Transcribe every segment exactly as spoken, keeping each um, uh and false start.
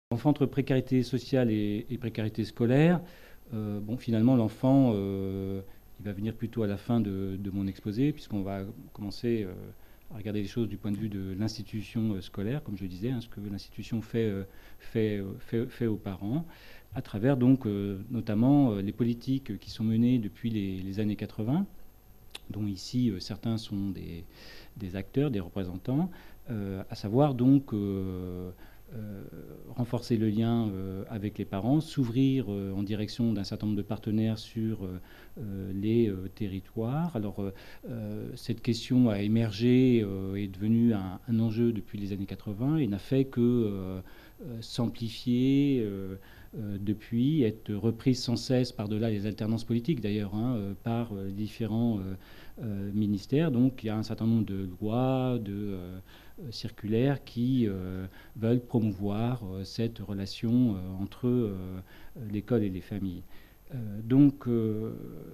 L'enfant entre précarité sociale et, et précarité scolaire, euh, bon, finalement, l'enfant, euh, il va venir plutôt à la fin de, de mon exposé, puisqu'on va commencer euh, à regarder les choses du point de vue de l'institution euh, scolaire, comme je le disais, hein, ce que l'institution fait, euh, fait, euh, fait, fait aux parents, à travers donc euh, notamment euh, les politiques qui sont menées depuis les, les années quatre-vingts, dont ici euh, certains sont des, des acteurs, des représentants, euh, à savoir donc euh, euh, renforcer le lien euh, avec les parents, s'ouvrir euh, en direction d'un certain nombre de partenaires sur euh, euh, les euh, territoires. Alors euh, cette question a émergé, euh, est devenue un, un enjeu depuis les années quatre-vingts et n'a fait que euh, euh, s'amplifier euh, euh, depuis, être reprise sans cesse par-delà les alternances politiques d'ailleurs, hein, euh, par euh, différents euh, euh, ministères. Donc il y a un certain nombre de lois, de euh, circulaires qui euh, veulent promouvoir euh, cette relation euh, entre euh, l'école et les familles. Euh, donc euh,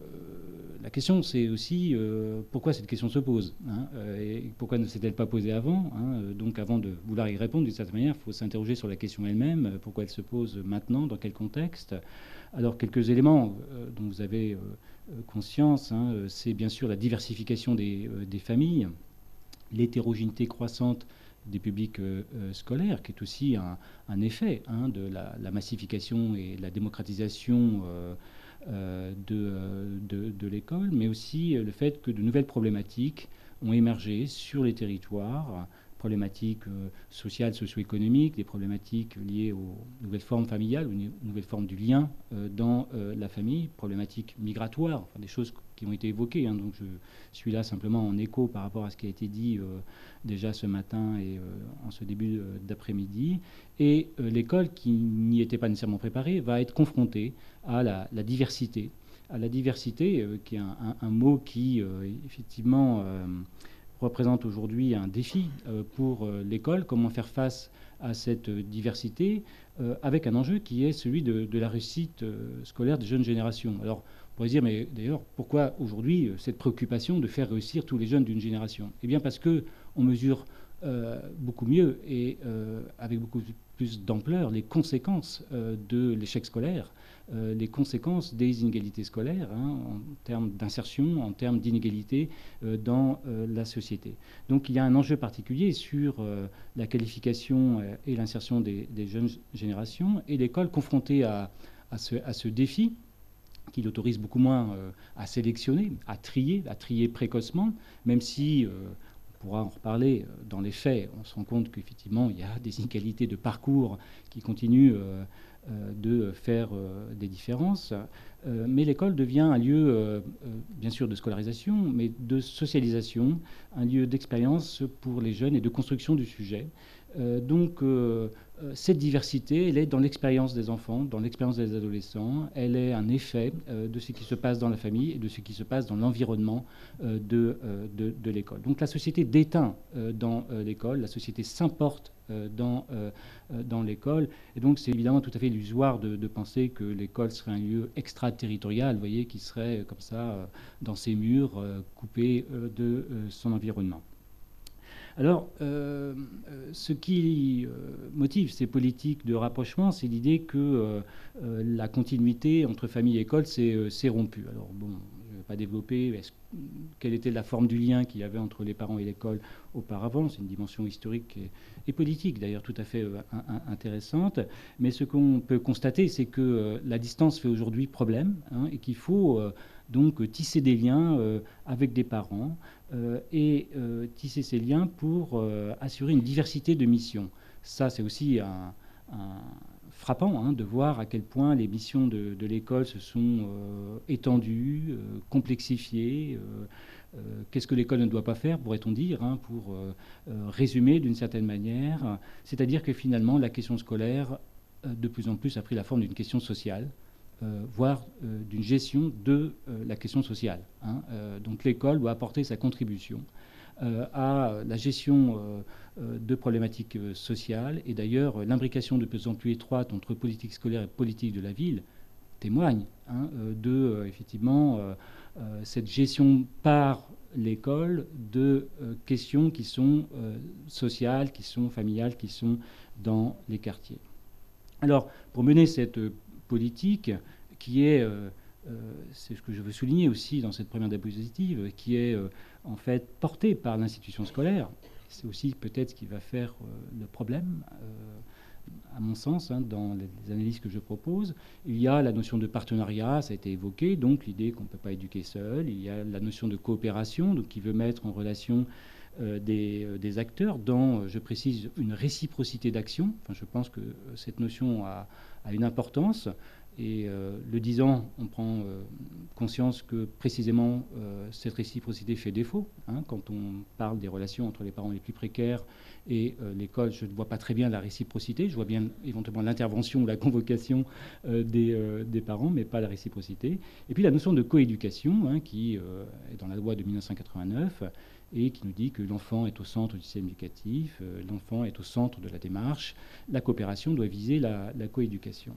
la question c'est aussi euh, pourquoi cette question se pose, hein, euh, et pourquoi ne s'est-elle pas posée avant, hein. Donc avant de vouloir y répondre d'une certaine manière, il faut s'interroger sur la question elle-même, pourquoi elle se pose maintenant, dans quel contexte. Alors quelques éléments euh, dont vous avez euh, conscience, hein, c'est bien sûr la diversification des, euh, des familles, l'hétérogénéité croissante des publics euh, scolaires, qui est aussi un, un effet hein, de la, la, massification et la démocratisation euh, euh, de, de, de l'école, mais aussi le fait que de nouvelles problématiques ont émergé sur les territoires, problématiques euh, sociales, socio-économiques, des problématiques liées aux nouvelles formes familiales, aux nouvelles formes du lien euh, dans euh, la famille, problématiques migratoires, enfin, des choses qui ont été évoquées. Hein, donc je suis là simplement en écho par rapport à ce qui a été dit euh, déjà ce matin et euh, en ce début euh, d'après-midi. Et euh, l'école, qui n'y était pas nécessairement préparée, va être confrontée à la, la diversité, à la diversité, euh, qui est un, un, un mot qui, euh, effectivement, euh, représente aujourd'hui un défi euh, pour euh, l'école, comment faire face à cette diversité, euh, avec un enjeu qui est celui de, de la réussite euh, scolaire des jeunes générations. Alors, on pourrait se dire, mais d'ailleurs, pourquoi aujourd'hui euh, cette préoccupation de faire réussir tous les jeunes d'une génération? Eh bien, parce qu'on mesure euh, beaucoup mieux et euh, avec beaucoup plus d'ampleur les conséquences euh, de l'échec scolaire, euh, les conséquences des inégalités scolaires, hein, en termes d'insertion, en termes d'inégalités euh, dans euh, la société. Donc il y a un enjeu particulier sur euh, la qualification euh, et l'insertion des, des jeunes générations, et l'école confrontée à, à, ce, à ce défi qui l'autorise beaucoup moins euh, à sélectionner, à trier, à trier précocement, même si euh, on pourra en reparler dans les faits, on se rend compte qu'effectivement il y a des inégalités de parcours qui continuent euh, euh, de faire euh, des différences. Euh, mais l'école devient un lieu, euh, bien sûr, de scolarisation, mais de socialisation, un lieu d'expérience pour les jeunes et de construction du sujet. Euh, donc euh, cette diversité, elle est dans l'expérience des enfants, dans l'expérience des adolescents, elle est un effet euh, de ce qui se passe dans la famille et de ce qui se passe dans l'environnement euh, de, euh, de, de l'école. Donc la société déteint euh, dans euh, l'école, la société s'importe euh, dans, euh, dans l'école, et donc c'est évidemment tout à fait illusoire de, de penser que l'école serait un lieu extraterritorial, vous voyez, qui serait comme ça euh, dans ses murs, euh, coupé euh, de euh, son environnement. Alors, euh, ce qui euh, motive ces politiques de rapprochement, c'est l'idée que euh, euh, la continuité entre famille et école s'est euh, rompue. Alors, bon, je ne vais pas développer quelle était la forme du lien qu'il y avait entre les parents et l'école auparavant. C'est une dimension historique et, et politique, d'ailleurs, tout à fait euh, un, intéressante. Mais ce qu'on peut constater, c'est que euh, la distance fait aujourd'hui problème, hein, et qu'il faut euh, donc tisser des liens euh, avec des parents, Euh, et euh, tisser ces liens pour euh, assurer une diversité de missions. Ça, c'est aussi un, un frappant hein, de voir à quel point les missions de, de l'école se sont euh, étendues, euh, complexifiées. Euh, euh, Qu'est-ce que l'école ne doit pas faire, pourrait-on dire, hein, pour euh, euh, résumer d'une certaine manière. C'est-à-dire que finalement, la question scolaire, euh, de plus en plus, a pris la forme d'une question sociale. Euh, voire euh, d'une gestion de euh, la question sociale. Hein. Euh, donc l'école doit apporter sa contribution euh, à la gestion euh, de problématiques euh, sociales. Et d'ailleurs, l'imbrication de plus en plus étroite entre politique scolaire et politique de la ville témoigne hein, euh, de, euh, effectivement, euh, euh, cette gestion par l'école de euh, questions qui sont euh, sociales, qui sont familiales, qui sont dans les quartiers. Alors, pour mener cette politique, qui est, euh, euh, c'est ce que je veux souligner aussi dans cette première diapositive, qui est euh, en fait portée par l'institution scolaire, c'est aussi peut-être ce qui va faire euh, le problème, euh, à mon sens, hein, dans les analyses que je propose. Il y a la notion de partenariat, ça a été évoqué, donc l'idée qu'on ne peut pas éduquer seul. Il y a la notion de coopération, donc qui veut mettre en relation Euh, des, euh, des acteurs dans, euh, je précise, une réciprocité d'action. Enfin, je pense que cette notion a, a une importance. Et euh, le disant, on prend euh, conscience que précisément euh, cette réciprocité fait défaut. Hein, quand on parle des relations entre les parents les plus précaires et euh, l'école, je ne vois pas très bien la réciprocité. Je vois bien éventuellement l'intervention ou la convocation euh, des, euh, des parents, mais pas la réciprocité. Et puis la notion de coéducation, hein, qui euh, est dans la loi de mille neuf cent quatre-vingt-neuf, et qui nous dit que l'enfant est au centre du système éducatif, euh, l'enfant est au centre de la démarche, la coopération doit viser la, la coéducation.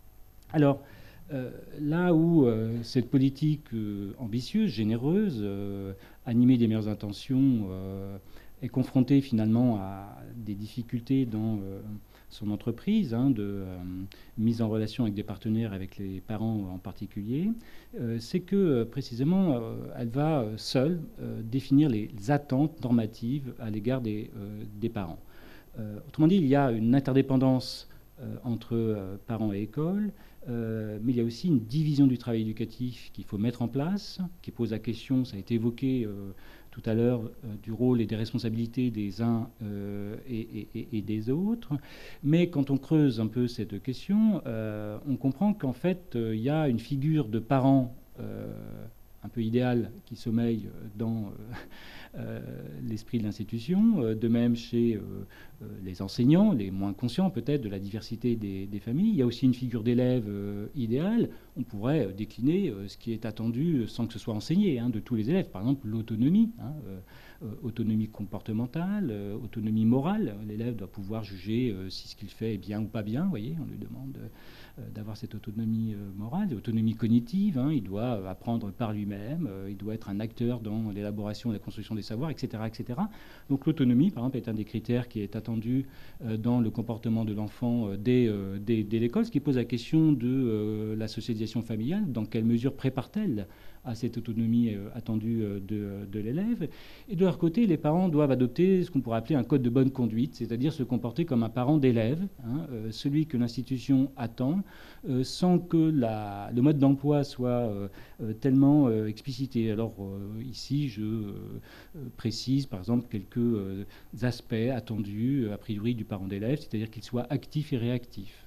Alors, euh, là où euh, cette politique euh, ambitieuse, généreuse, euh, animée des meilleures intentions, euh, est confrontée finalement à des difficultés dans euh, son entreprise, hein, de euh, mise en relation avec des partenaires, avec les parents en particulier, euh, c'est que euh, précisément euh, elle va euh, seule euh, définir les attentes normatives à l'égard des, euh, des parents. Euh, autrement dit, il y a une interdépendance euh, entre euh, parents et école, euh, mais il y a aussi une division du travail éducatif qu'il faut mettre en place, qui pose la question, ça a été évoqué euh, tout à l'heure, euh, du rôle et des responsabilités des uns euh, et, et, et, des autres. Mais quand on creuse un peu cette question, euh, on comprend qu'en fait, euh, il y a une figure de parent euh, un peu idéal qui sommeille dans euh, euh, l'esprit de l'institution, euh, de même chez euh, euh, les enseignants, les moins conscients peut-être de la diversité des, des familles. Il y a aussi une figure d'élève euh, idéale. On pourrait euh, décliner euh, ce qui est attendu sans que ce soit enseigné hein, de tous les élèves. Par exemple, l'autonomie, hein, euh, euh, autonomie comportementale, euh, autonomie morale. L'élève doit pouvoir juger euh, si ce qu'il fait est bien ou pas bien. Vous voyez, on lui demande euh, d'avoir cette autonomie euh, morale, autonomie cognitive. Hein, il doit apprendre par lui-même. Euh, il doit être un acteur dans l'élaboration et la construction des savoirs, et cetera, et cetera. Donc l'autonomie, par exemple, est un des critères qui est attendu euh, dans le comportement de l'enfant euh, dès, euh, dès, dès l'école, ce qui pose la question de euh, la socialisation familiale. Dans quelle mesure prépare-t-elle à cette autonomie euh, attendue euh, de, de l'élève? Et de leur côté, les parents doivent adopter ce qu'on pourrait appeler un code de bonne conduite, c'est-à-dire se comporter comme un parent d'élève, hein, euh, celui que l'institution attend, euh, sans que la, le mode d'emploi soit euh, euh, tellement euh, explicité. Alors euh, ici, je euh, précise par exemple quelques euh, aspects attendus a priori du parent d'élève, c'est-à-dire qu'il soit actif et réactif.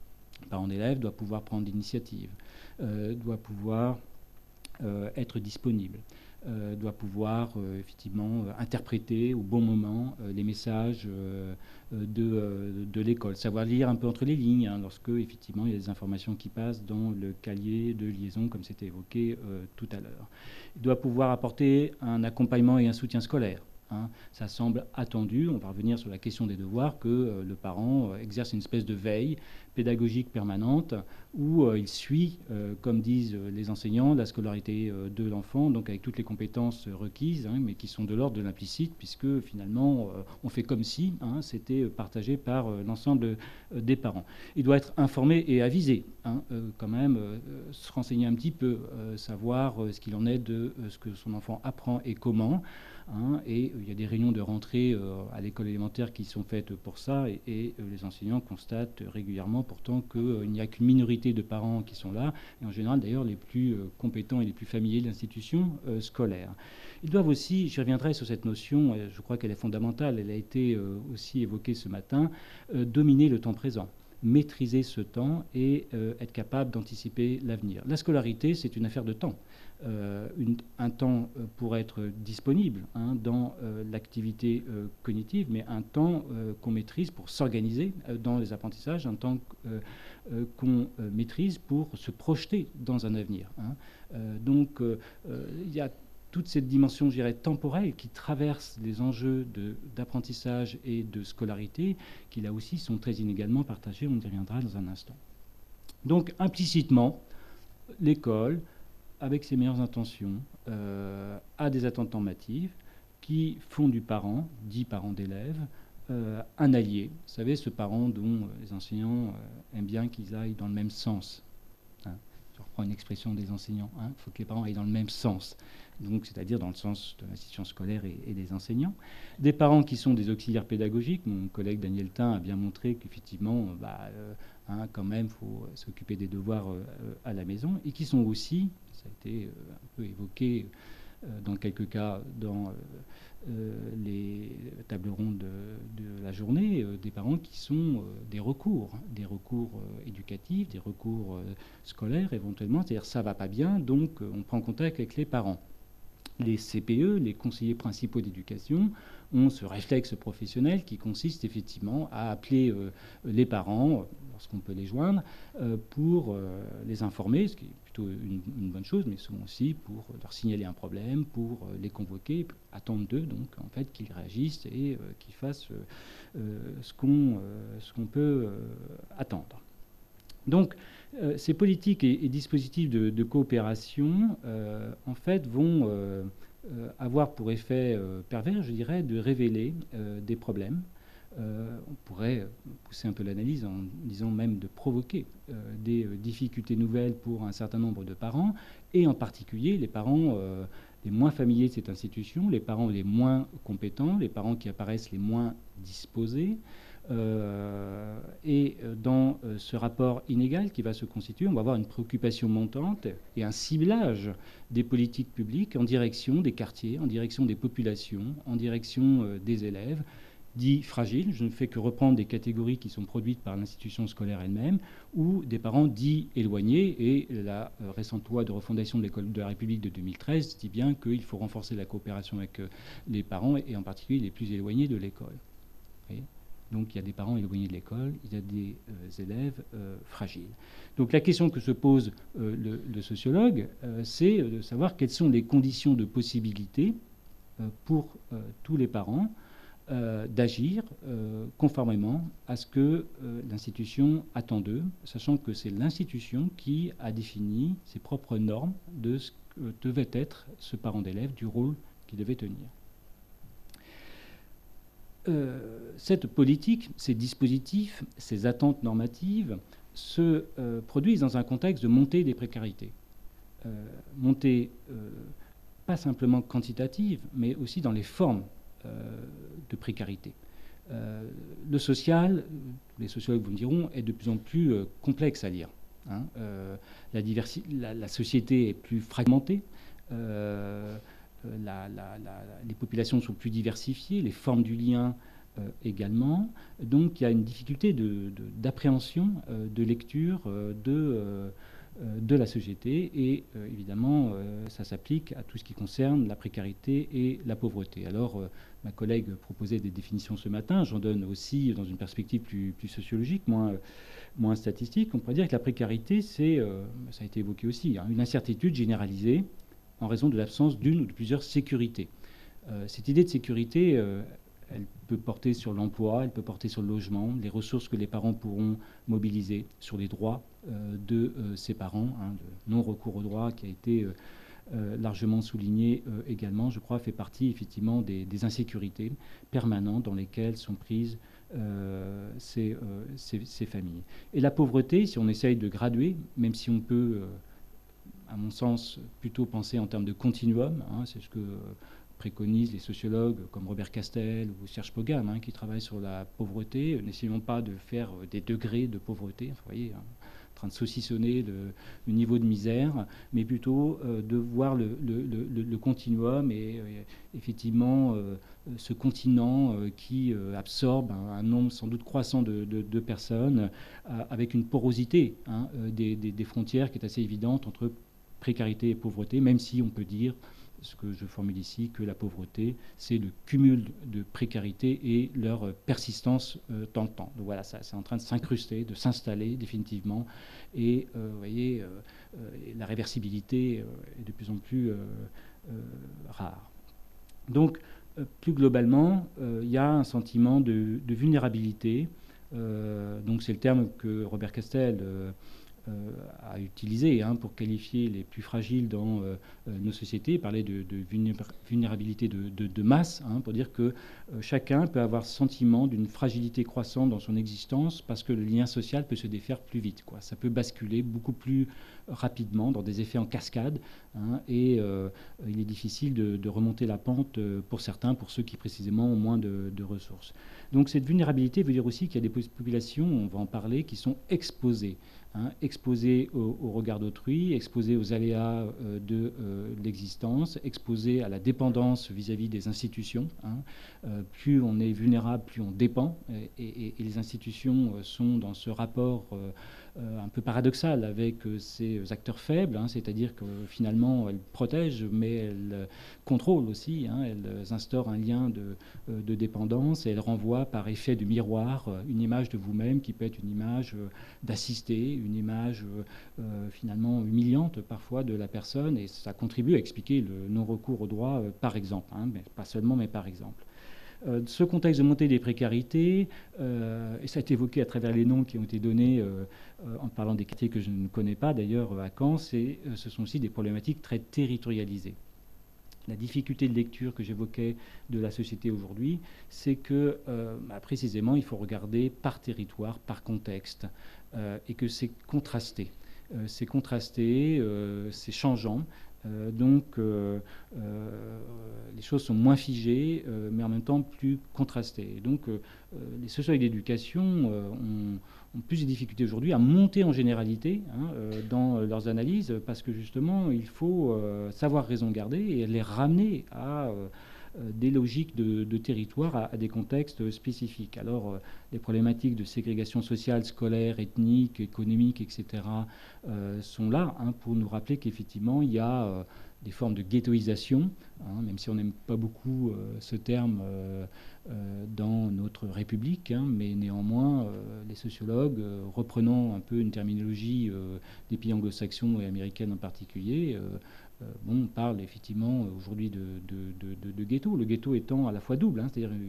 Le parent d'élève doit pouvoir prendre l'initiative, euh, doit pouvoir euh, être disponible. Euh, doit pouvoir euh, effectivement euh, interpréter au bon moment euh, les messages euh, de, euh, de l'école, savoir lire un peu entre les lignes hein, lorsque effectivement il y a des informations qui passent dans le cahier de liaison comme c'était évoqué euh, tout à l'heure. Il doit pouvoir apporter un accompagnement et un soutien scolaire. Hein. Ça semble attendu, on va revenir sur la question des devoirs, que euh, le parent euh, exerce une espèce de veille pédagogique permanente où euh, il suit, euh, comme disent les enseignants, la scolarité euh, de l'enfant, donc avec toutes les compétences requises, hein, mais qui sont de l'ordre de l'implicite, puisque finalement euh, on fait comme si hein, c'était partagé par euh, l'ensemble euh, des parents. Il doit être informé et avisé, hein, euh, quand même, euh, se renseigner un petit peu, euh, savoir euh, ce qu'il en est de euh, ce que son enfant apprend et comment. Hein, et il y a des réunions de rentrée euh, à l'école élémentaire qui sont faites pour ça, et, et euh, les enseignants constatent régulièrement pourtant qu'il euh, n'y a qu'une minorité de parents qui sont là, et en général d'ailleurs les plus euh, compétents et les plus familiers de l'institution euh, scolaire. Ils doivent aussi, je reviendrai sur cette notion, euh, je crois qu'elle est fondamentale, elle a été euh, aussi évoquée ce matin, euh, dominer le temps présent, maîtriser ce temps et euh, être capable d'anticiper l'avenir. La scolarité, c'est une affaire de temps. Euh, une, un temps euh, pour être disponible hein, dans euh, l'activité euh, cognitive, mais un temps euh, qu'on maîtrise pour s'organiser euh, dans les apprentissages, un temps euh, euh, qu'on euh, maîtrise pour se projeter dans un avenir. Hein. Euh, donc euh, euh, il y a toute cette dimension, je dirais, temporelle qui traverse les enjeux de, d'apprentissage et de scolarité, qui là aussi sont très inégalement partagés, on y reviendra dans un instant. Donc implicitement, l'école, avec ses meilleures intentions, euh, a des attentes normatives qui font du parent, dit parent d'élève, euh, un allié. Vous savez, ce parent dont euh, les enseignants euh, aiment bien qu'ils aillent dans le même sens. Hein. Je reprends une expression des enseignants. Il hein. faut que les parents aillent dans le même sens. Donc, c'est-à-dire dans le sens de l'institution scolaire et, et des enseignants. Des parents qui sont des auxiliaires pédagogiques. Mon collègue Daniel Tin a bien montré qu'effectivement, bah, euh, hein, quand même, il faut s'occuper des devoirs euh, à la maison. Et qui sont aussi, ça a été euh, un peu évoqué euh, dans quelques cas, dans... Euh, Euh, les tables rondes de, de la journée, euh, des parents qui sont euh, des recours, des recours euh, éducatifs, des recours euh, scolaires éventuellement, c'est-à-dire ça va pas bien, donc euh, on prend contact avec les parents. Les C P E, les conseillers principaux d'éducation, ont ce réflexe professionnel qui consiste effectivement à appeler euh, les parents, lorsqu'on peut les joindre, euh, pour euh, les informer, ce qui est plutôt une, une bonne chose, mais souvent aussi pour leur signaler un problème, pour euh, les convoquer, attendre d'eux donc en fait qu'ils réagissent et euh, qu'ils fassent euh, ce qu'on euh, ce qu'on peut euh, attendre. Donc, euh, ces politiques et, et dispositifs de, de coopération, euh, en fait, vont euh, euh, avoir pour effet euh, pervers, je dirais, de révéler euh, des problèmes. Euh, on pourrait pousser un peu l'analyse en disant même de provoquer euh, des euh, difficultés nouvelles pour un certain nombre de parents, et en particulier les parents euh, les moins familiers de cette institution, les parents les moins compétents, les parents qui apparaissent les moins disposés. Euh, et dans euh, ce rapport inégal qui va se constituer, on va avoir une préoccupation montante et un ciblage des politiques publiques en direction des quartiers, en direction des populations, en direction euh, des élèves, dits fragiles, je ne fais que reprendre des catégories qui sont produites par l'institution scolaire elle-même, ou des parents dits éloignés, et la euh, récente loi de refondation de l'école de la République de deux mille treize dit bien qu'il faut renforcer la coopération avec euh, les parents, et en particulier les plus éloignés de l'école. Donc il y a des parents éloignés de l'école, il y a des euh, élèves euh, fragiles. Donc la question que se pose euh, le, le sociologue, euh, c'est de savoir quelles sont les conditions de possibilité euh, pour euh, tous les parents euh, d'agir euh, conformément à ce que euh, l'institution attend d'eux, sachant que c'est l'institution qui a défini ses propres normes de ce que devait être ce parent d'élève, du rôle qu'il devait tenir. Euh, cette politique, ces dispositifs, ces attentes normatives se euh, produisent dans un contexte de montée des précarités. Euh, montée euh, pas simplement quantitative, mais aussi dans les formes euh, de précarité. Euh, le social, les sociologues vous me diront, est de plus en plus euh, complexe à lire. Hein. Euh, la, la, la société est plus fragmentée. Euh, La, la, la, les populations sont plus diversifiées, les formes du lien euh, également. Donc il y a une difficulté d'appréhension, de, de, euh, de lecture euh, de, euh, de la société. Et euh, évidemment, euh, ça s'applique à tout ce qui concerne la précarité et la pauvreté. Alors, euh, ma collègue proposait des définitions ce matin. J'en donne aussi dans une perspective plus, plus sociologique, moins, moins statistique. On pourrait dire que la précarité, c'est, euh, ça a été évoqué aussi, hein, une incertitude généralisée en raison de l'absence d'une ou de plusieurs sécurités. Euh, cette idée de sécurité, euh, elle peut porter sur l'emploi, elle peut porter sur le logement, les ressources que les parents pourront mobiliser, sur les droits euh, de euh, ces parents, hein, de non-recours aux droits qui a été euh, euh, largement souligné euh, également, je crois, fait partie effectivement des, des insécurités permanentes dans lesquelles sont prises euh, ces, euh, ces, ces familles. Et la pauvreté, si on essaye de graduer, même si on peut... Euh, à mon sens, plutôt penser en termes de continuum. Hein, c'est ce que préconisent les sociologues comme Robert Castel ou Serge Pogam, hein, qui travaillent sur la pauvreté. N'essayons pas de faire des degrés de pauvreté, vous voyez, hein, en train de saucissonner le, le niveau de misère, mais plutôt euh, de voir le, le, le, le continuum et euh, effectivement euh, ce continent euh, qui euh, absorbe un, un nombre sans doute croissant de, de, de personnes euh, avec une porosité, hein, des, des, des frontières qui est assez évidente entre précarité et pauvreté, même si on peut dire, ce que je formule ici, que la pauvreté, c'est le cumul de précarité et leur persistance euh, dans le temps. Donc voilà, ça, c'est en train de s'incruster, de s'installer définitivement. Et euh, vous voyez, euh, euh, la réversibilité euh, est de plus en plus euh, euh, rare. Donc, euh, plus globalement, euh, il y a un sentiment de, de vulnérabilité. Euh, donc c'est le terme que Robert Castel... Euh, euh, à utiliser hein, pour qualifier les plus fragiles dans euh, nos sociétés, parler de, de vulnérabilité de, de, de masse, hein, pour dire que euh, chacun peut avoir sentiment d'une fragilité croissante dans son existence parce que le lien social peut se défaire plus vite, quoi. Ça peut basculer beaucoup plus rapidement dans des effets en cascade, hein, et euh, il est difficile de, de remonter la pente pour certains, pour ceux qui précisément ont moins de, de ressources. Donc cette vulnérabilité veut dire aussi qu'il y a des populations, on va en parler, qui sont exposées. Hein, exposés au, au regard d'autrui, exposés aux aléas euh, de euh, l'existence, exposés à la dépendance vis-à-vis des institutions. Hein. Euh, plus on est vulnérable, plus on dépend. Et, et, et les institutions euh, sont dans ce rapport euh, euh, un peu paradoxal avec euh, ces acteurs faibles, hein, c'est-à-dire que finalement elles protègent, mais elles euh, contrôlent aussi. Hein, elles instaurent un lien de, euh, de dépendance et elles renvoient par effet de miroir euh, une image de vous-même qui peut être une image euh, d'assister, une image euh, finalement humiliante parfois de la personne, et ça contribue à expliquer le non-recours au droit, euh, par exemple, hein, mais pas seulement, mais par exemple. Euh, ce contexte de montée des précarités, euh, et ça a été évoqué à travers les noms qui ont été donnés euh, euh, en parlant des quartiers que je ne connais pas d'ailleurs à Caen, c'est, euh, ce sont aussi des problématiques très territorialisées. La difficulté de lecture que j'évoquais de la société aujourd'hui, c'est que euh, bah, précisément il faut regarder par territoire, par contexte, euh, et que c'est contrasté. Euh, c'est contrasté, euh, c'est changeant. Euh, donc euh, euh, les choses sont moins figées, euh, mais en même temps plus contrastées. Et donc euh, les sociologues d'éducation euh, ont, ont plus de difficultés aujourd'hui à monter en généralité hein, euh, dans leurs analyses, parce que justement il faut euh, savoir raison garder et les ramener à euh, des logiques de, de territoire, à, à des contextes spécifiques. Alors euh, les problématiques de ségrégation sociale, scolaire, ethnique, économique, et cetera euh, sont là hein, pour nous rappeler qu'effectivement il y a euh, des formes de ghettoisation, hein, même si on n'aime pas beaucoup euh, ce terme euh, euh, dans notre République, hein, mais néanmoins euh, les sociologues, euh, reprenant un peu une terminologie euh, des pays anglo-saxons et américaines en particulier, euh, euh, bon, on parle effectivement aujourd'hui de, de, de, de, de ghetto, le ghetto étant à la fois double, hein, c'est-à-dire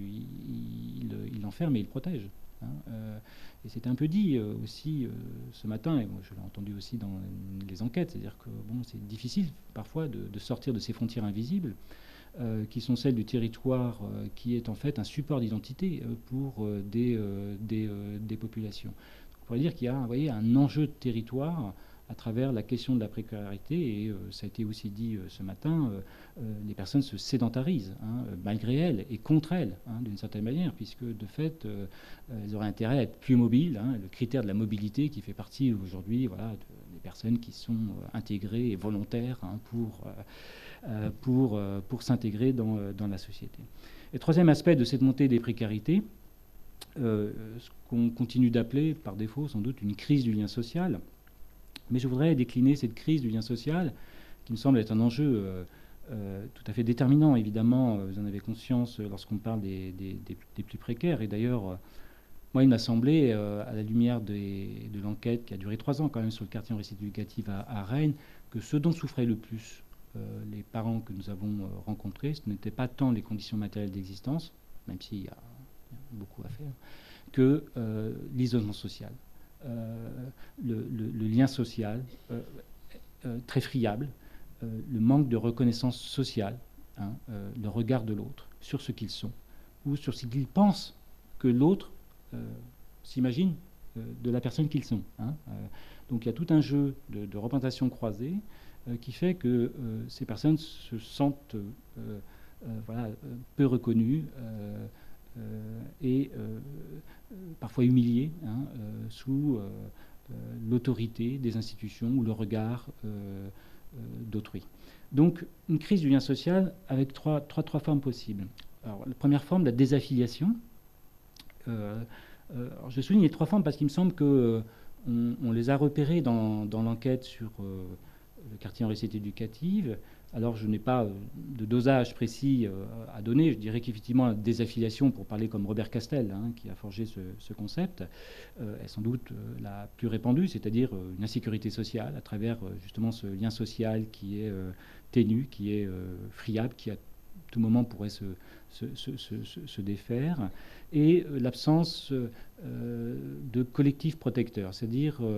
il, il, il enferme et il protège. Hein, euh, et c'était un peu dit euh, aussi euh, ce matin, et moi je l'ai entendu aussi dans les enquêtes, c'est-à-dire que bon, c'est difficile parfois de, de sortir de ces frontières invisibles, euh, qui sont celles du territoire, euh, qui est en fait un support d'identité euh, pour euh, des, euh, des, euh, des populations. Donc, on pourrait dire qu'il y a, vous voyez, un enjeu de territoire à travers la question de la précarité, et euh, ça a été aussi dit euh, ce matin, euh, euh, les personnes se sédentarisent, hein, malgré elles et contre elles, hein, d'une certaine manière, puisque de fait, euh, elles auraient intérêt à être plus mobiles, hein, le critère de la mobilité qui fait partie aujourd'hui voilà, de, des personnes qui sont euh, intégrées et volontaires hein, pour, euh, pour, euh, pour s'intégrer dans, dans la société. Et troisième aspect de cette montée des précarités, euh, ce qu'on continue d'appeler par défaut sans doute une crise du lien social. Mais je voudrais décliner cette crise du lien social, qui me semble être un enjeu euh, euh, tout à fait déterminant, évidemment, vous en avez conscience lorsqu'on parle des, des, des, des plus précaires. Et d'ailleurs, euh, moi, il m'a semblé, euh, à la lumière des, de l'enquête qui a duré trois ans quand même sur le quartier en réussite éducative à, à Rennes, que ce dont souffraient le plus euh, les parents que nous avons euh, rencontrés, ce n'était pas tant les conditions matérielles d'existence, même s'il y a beaucoup à faire, que euh, l'isolement social. Euh, le, le, le lien social euh, euh, très friable, euh, le manque de reconnaissance sociale, hein, euh, le regard de l'autre sur ce qu'ils sont ou sur ce qu'ils pensent que l'autre euh, s'imagine euh, de la personne qu'ils sont. Hein. Euh, donc il y a tout un jeu de, de représentation croisée euh, qui fait que euh, ces personnes se sentent euh, euh, voilà, peu reconnues euh, euh, et euh, parfois humiliées hein, euh, sous euh, euh, l'autorité des institutions ou le regard euh, euh, d'autrui. Donc une crise du lien social avec trois, trois, trois formes possibles. Alors, la première forme, la désaffiliation. Euh, euh, alors je souligne les trois formes parce qu'il me semble qu'on euh, on les a repérées dans, dans l'enquête sur euh, le quartier en réussite éducative. Alors je n'ai pas euh, de dosage précis euh, à donner. Je dirais qu'effectivement la désaffiliation, pour parler comme Robert Castel, hein, qui a forgé ce, ce concept, euh, est sans doute euh, la plus répandue, c'est-à-dire euh, une insécurité sociale à travers euh, justement ce lien social qui est euh, ténu, qui est euh, friable, qui à tout moment pourrait se, se, se, se, se défaire, et euh, l'absence euh, de collectif protecteur, c'est-à-dire euh,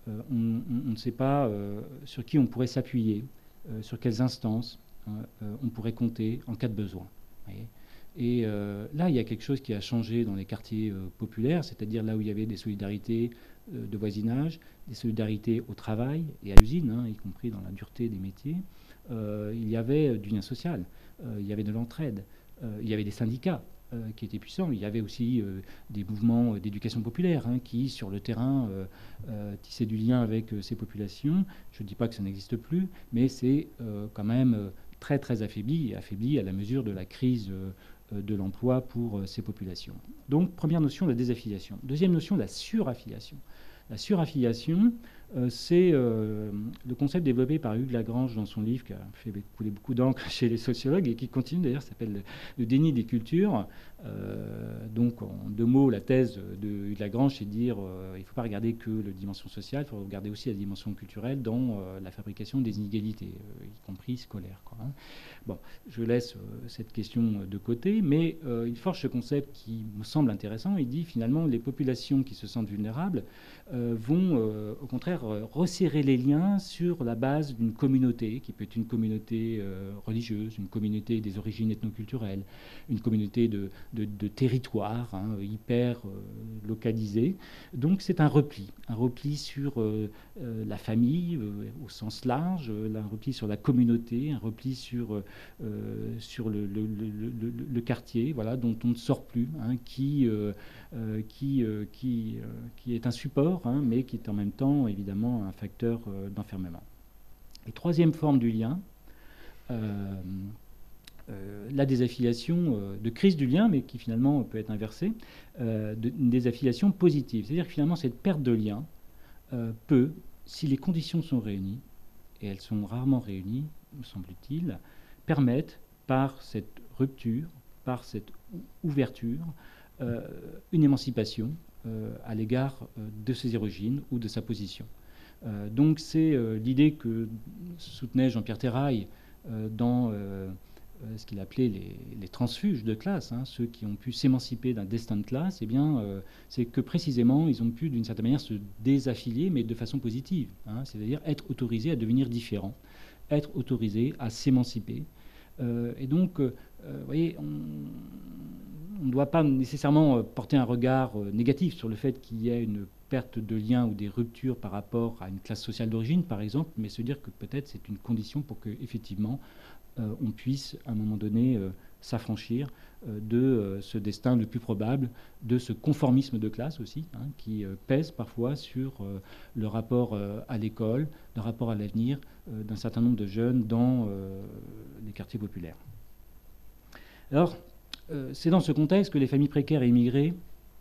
euh, on, on, on ne sait pas euh, sur qui on pourrait s'appuyer, euh, sur quelles instances hein, euh, on pourrait compter en cas de besoin. Voyez. Et euh, là, il y a quelque chose qui a changé dans les quartiers euh, populaires, c'est-à-dire là où il y avait des solidarités euh, de voisinage, des solidarités au travail et à l'usine, hein, y compris dans la dureté des métiers. Euh, il y avait du lien social, euh, il y avait de l'entraide, euh, il y avait des syndicats euh, qui étaient puissants, il y avait aussi euh, des mouvements d'éducation populaire hein, qui, sur le terrain, euh, euh, tissaient du lien avec euh, ces populations. Je ne dis pas que ça n'existe plus, mais c'est euh, quand même euh, très très affaibli, et affaibli à la mesure de la crise euh, de l'emploi pour euh, ces populations. Donc, première notion, la désaffiliation. Deuxième notion, la suraffiliation. La suraffiliation, euh, c'est euh, le concept développé par Hugues Lagrange dans son livre, qui a fait couler beaucoup d'encre chez les sociologues et qui continue d'ailleurs, s'appelle le, le déni des cultures. Euh, donc, en deux mots, la thèse de Hugues Lagrange, c'est de dire euh, il ne faut pas regarder que la dimension sociale, il faut regarder aussi la dimension culturelle dans euh, la fabrication des inégalités, euh, y compris scolaires. Quoi, hein. Bon, je laisse euh, cette question de côté, mais euh, il forge ce concept qui me semble intéressant. Il dit finalement les populations qui se sentent vulnérables euh, vont euh, au contraire euh, resserrer les liens sur la base d'une communauté, qui peut être une communauté euh, religieuse, une communauté des origines ethnoculturelles, une communauté de, de, de territoire hein, hyper euh, localisé. Donc c'est un repli, un repli sur euh, euh, la famille euh, au sens large, euh, un repli sur la communauté, un repli sur euh, Euh, sur le, le, le, le, quartier, voilà, dont on ne sort plus, hein, qui, euh, euh, qui, euh, qui, euh, qui est un support, hein, mais qui est en même temps, évidemment, un facteur euh, d'enfermement. Et troisième forme du lien, euh, euh, la désaffiliation euh, de crise du lien, mais qui finalement peut être inversée, euh, de, une désaffiliation positive. C'est-à-dire que finalement, cette perte de lien euh, peut, si les conditions sont réunies, et elles sont rarement réunies, me semble-t-il, permettent, par cette rupture, par cette ouverture, euh, une émancipation euh, à l'égard euh, de ses origines ou de sa position. Euh, donc c'est euh, l'idée que soutenait Jean-Pierre Terrail euh, dans euh, ce qu'il appelait les, les transfuges de classe, hein, ceux qui ont pu s'émanciper d'un destin de classe, eh bien, euh, c'est que précisément ils ont pu d'une certaine manière se désaffilier, mais de façon positive, hein, c'est-à-dire être autorisés à devenir différents, être autorisés à s'émanciper. Euh, et donc, euh, vous voyez, on ne doit pas nécessairement porter un regard euh, négatif sur le fait qu'il y ait une perte de lien ou des ruptures par rapport à une classe sociale d'origine, par exemple, mais se dire que peut-être c'est une condition pour que, effectivement, euh, on puisse, à un moment donné, euh, s'affranchir euh, de euh, ce destin le plus probable, de ce conformisme de classe aussi, hein, qui euh, pèse parfois sur euh, le rapport euh, à l'école, le rapport à l'avenir euh, d'un certain nombre de jeunes dans euh, les quartiers populaires. Alors, euh, c'est dans ce contexte que les familles précaires et immigrées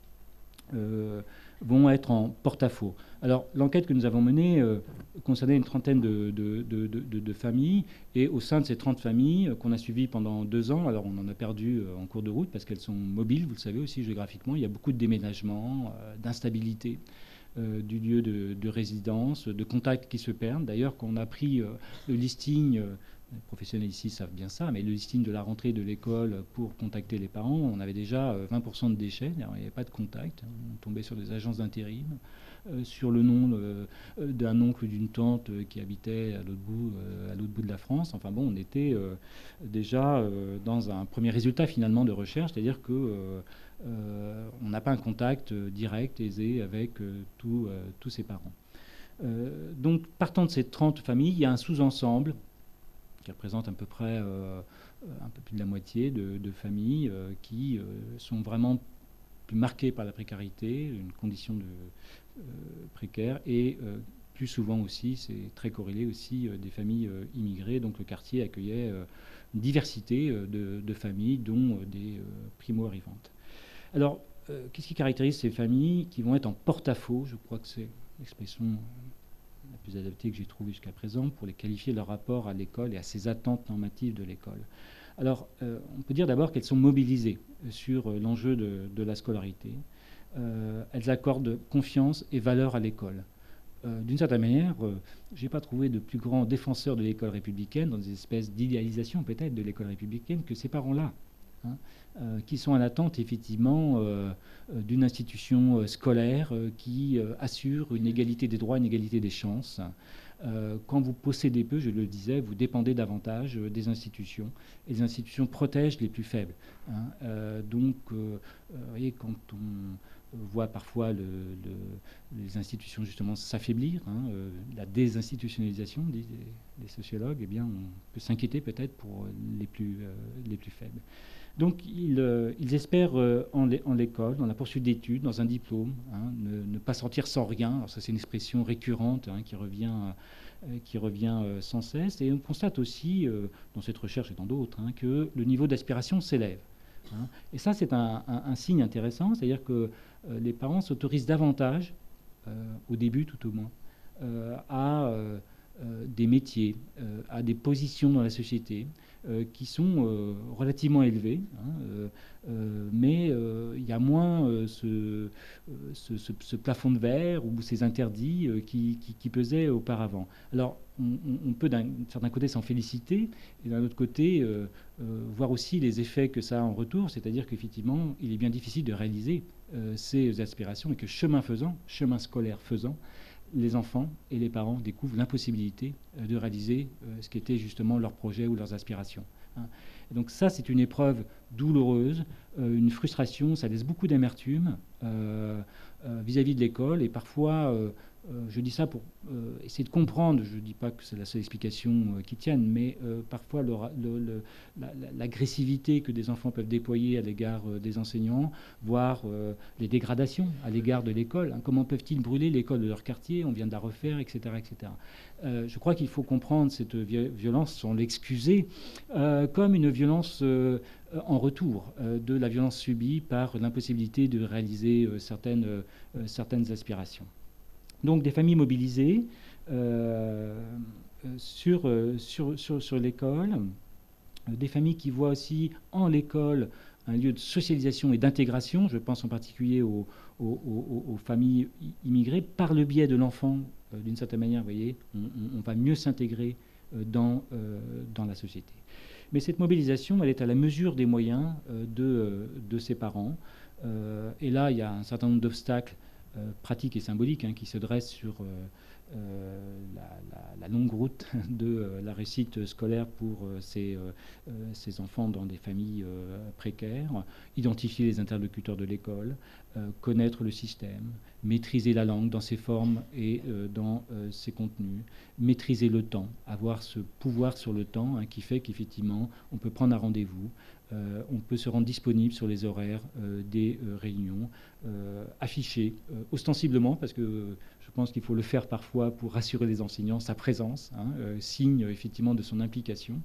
euh, vont être en porte-à-faux. Alors, l'enquête que nous avons menée euh, concernait une trentaine de, de, de, de, de familles, et au sein de ces trente familles euh, qu'on a suivies pendant deux ans, alors on en a perdu euh, en cours de route parce qu'elles sont mobiles, vous le savez aussi géographiquement, il y a beaucoup de déménagements, euh, d'instabilité euh, du lieu de, de résidence, de contacts qui se perdent. D'ailleurs, quand on a pris euh, le listing... Euh, les professionnels ici savent bien ça, mais le listing de la rentrée de l'école pour contacter les parents, on avait déjà vingt pour cent de déchets, il n'y avait pas de contact, on tombait sur des agences d'intérim, euh, sur le nom euh, d'un oncle ou d'une tante euh, qui habitait à l'autre bout, euh, à l'autre bout de la France. Enfin bon, on était euh, déjà euh, dans un premier résultat finalement de recherche, c'est-à-dire que euh, euh, on n'a pas un contact euh, direct, aisé avec euh, tout, euh, tous ses parents. Euh, donc partant de ces trente familles, il y a un sous-ensemble qui représente à peu près euh, un peu plus de la moitié de, de familles euh, qui euh, sont vraiment plus marquées par la précarité, une condition de, euh, précaire, et euh, plus souvent aussi, c'est très corrélé aussi, euh, des familles euh, immigrées. Donc le quartier accueillait euh, une diversité euh, de, de familles, dont euh, des euh, primo-arrivantes. Alors, euh, qu'est-ce qui caractérise ces familles qui vont être en porte-à-faux? Je crois que c'est l'expression la plus adaptée que j'ai trouvée jusqu'à présent pour les qualifier leur rapport à l'école et à ses attentes normatives de l'école. Alors, euh, on peut dire d'abord qu'elles sont mobilisées sur euh, l'enjeu de, de la scolarité. Euh, elles accordent confiance et valeur à l'école. Euh, D'une certaine manière, euh, je n'ai pas trouvé de plus grand défenseur de l'école républicaine, dans des espèces d'idéalisation peut-être de l'école républicaine, que ces parents-là. hein, euh, qui sont en attente effectivement euh, euh, d'une institution euh, scolaire euh, qui euh, assure une égalité des droits, une égalité des chances. Euh, quand vous possédez peu, je le disais, vous dépendez davantage euh, des institutions, et les institutions protègent les plus faibles, hein. Euh, donc, euh, vous voyez, quand on voit parfois le, le, les institutions justement s'affaiblir, hein, euh, la désinstitutionnalisation, disent les, les sociologues, eh bien, on peut s'inquiéter peut-être pour les plus, euh, les plus faibles. Donc ils, euh, ils espèrent euh, en l'école, dans la poursuite d'études, dans un diplôme, hein, ne, ne pas sortir sans rien. Alors ça c'est une expression récurrente, hein, qui revient, euh, qui revient euh, sans cesse. Et on constate aussi, euh, dans cette recherche et dans d'autres, hein, que le niveau d'aspiration s'élève, hein. Et ça c'est un, un, un signe intéressant, c'est-à-dire que euh, les parents s'autorisent davantage, euh, au début tout au moins, euh, à euh, euh, des métiers, euh, à des positions dans la société, Euh, qui sont euh, relativement élevés, hein, euh, euh, mais euh, il y a moins euh, ce, ce, ce, ce plafond de verre ou ces interdits euh, qui, qui, qui pesaient auparavant. Alors, on, on peut d'un certain côté s'en féliciter, et d'un autre côté, euh, euh, voir aussi les effets que ça a en retour, c'est-à-dire qu'effectivement, il est bien difficile de réaliser euh, ces aspirations, et que chemin faisant, chemin scolaire faisant, les enfants et les parents découvrent l'impossibilité de réaliser ce qui était justement leur projet ou leurs aspirations, hein. Et donc ça, c'est une épreuve douloureuse, euh, une frustration, ça laisse beaucoup d'amertume euh, euh, vis-à-vis de l'école, et parfois, euh, euh, je dis ça pour euh, essayer de comprendre, je ne dis pas que c'est la seule explication euh, qui tienne, mais euh, parfois le, le, le, l'agressivité la, que des enfants peuvent déployer à l'égard euh, des enseignants, voire euh, les dégradations à l'égard de l'école, hein. Comment peuvent-ils brûler l'école de leur quartier? On vient de la refaire, et cetera, et cetera. Euh, je crois qu'il faut comprendre cette violence, sans l'excuser, euh, comme une violence euh, en retour euh, de la violence subie par l'impossibilité de réaliser euh, certaines, euh, certaines aspirations. Donc des familles mobilisées euh, sur, sur, sur, sur l'école, des familles qui voient aussi en l'école un lieu de socialisation et d'intégration. Je pense en particulier aux, aux, aux, aux familles immigrées, par le biais de l'enfant, euh, d'une certaine manière, vous voyez, on, on va mieux s'intégrer euh, dans, euh, dans la société. Mais cette mobilisation, elle est à la mesure des moyens euh, de, de ses parents. Euh, et là, il y a un certain nombre d'obstacles euh, pratiques et symboliques, hein, qui se dressent sur euh, euh, la, la, la longue route de euh, la réussite scolaire pour euh, ces, euh, ces enfants dans des familles euh, précaires, identifier les interlocuteurs de l'école, euh, connaître le système, maîtriser la langue dans ses formes et euh, dans euh, ses contenus, maîtriser le temps, avoir ce pouvoir sur le temps, hein, qui fait qu'effectivement on peut prendre un rendez-vous, euh, on peut se rendre disponible sur les horaires euh, des euh, réunions, euh, afficher euh, ostensiblement, parce que je pense qu'il faut le faire parfois pour rassurer les enseignants, sa présence, hein, euh, signe effectivement de son implication.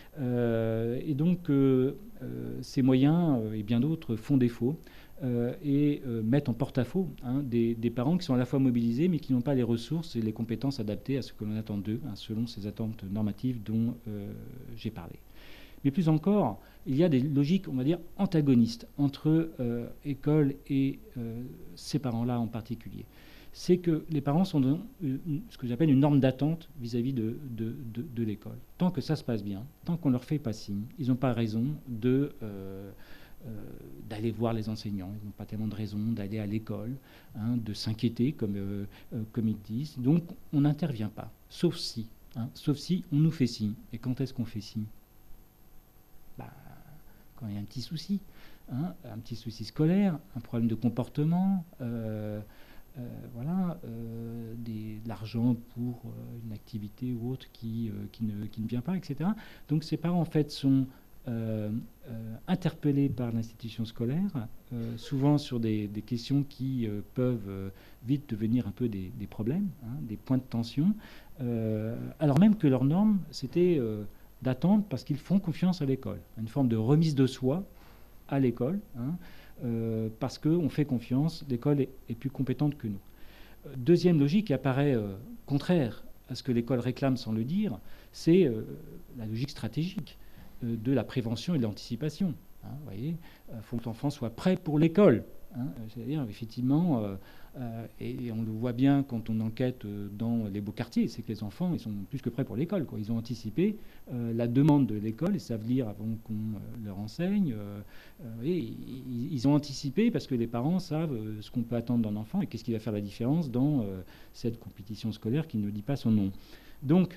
Euh, et donc euh, euh, ces moyens euh, et bien d'autres font défaut euh, et euh, mettent en porte-à-faux, hein, des, des parents qui sont à la fois mobilisés mais qui n'ont pas les ressources et les compétences adaptées à ce que l'on attend d'eux, hein, selon ces attentes normatives dont euh, j'ai parlé. Mais plus encore, il y a des logiques, on va dire, antagonistes entre euh, école et euh, ces parents-là en particulier. C'est que les parents sont dans une, ce que j'appelle une norme d'attente vis-à-vis de, de, de, de l'école. Tant que ça se passe bien, tant qu'on ne leur fait pas signe, ils n'ont pas raison de, euh, euh, d'aller voir les enseignants, ils n'ont pas tellement de raison d'aller à l'école, hein, de s'inquiéter, comme, euh, euh, comme ils disent. Donc on n'intervient pas, sauf si, hein, sauf si on nous fait signe. Et quand est-ce qu'on fait signe? Bah, quand il y a un petit souci, hein, un petit souci scolaire, un problème de comportement, euh, euh, voilà, euh, des, de l'argent pour euh, une activité ou autre qui, euh, qui, ne, qui ne vient pas, et cetera. Donc ces parents en fait sont euh, euh, interpellés par l'institution scolaire, euh, souvent sur des, des questions qui euh, peuvent euh, vite devenir un peu des, des problèmes, hein, des points de tension, euh, alors même que leur norme c'était euh, d'attendre parce qu'ils font confiance à l'école, une forme de remise de soi à l'école, hein, euh, parce qu'on fait confiance, l'école est, est plus compétente que nous. Euh, deuxième logique qui apparaît euh, contraire à ce que l'école réclame sans le dire, c'est euh, la logique stratégique euh, de la prévention et de l'anticipation. Hein, vous voyez, il faut que l'enfant soit prêt pour l'école. hein. C'est-à-dire, effectivement, euh, euh, et, et on le voit bien quand on enquête euh, dans les beaux quartiers, c'est que les enfants, ils sont plus que prêts pour l'école, quoi. Ils ont anticipé euh, la demande de l'école, ils savent lire avant qu'on euh, leur enseigne. Euh, euh, et ils, ils ont anticipé parce que les parents savent euh, ce qu'on peut attendre d'un enfant et qu'est-ce qui va faire la différence dans euh, cette compétition scolaire qui ne dit pas son nom. Donc,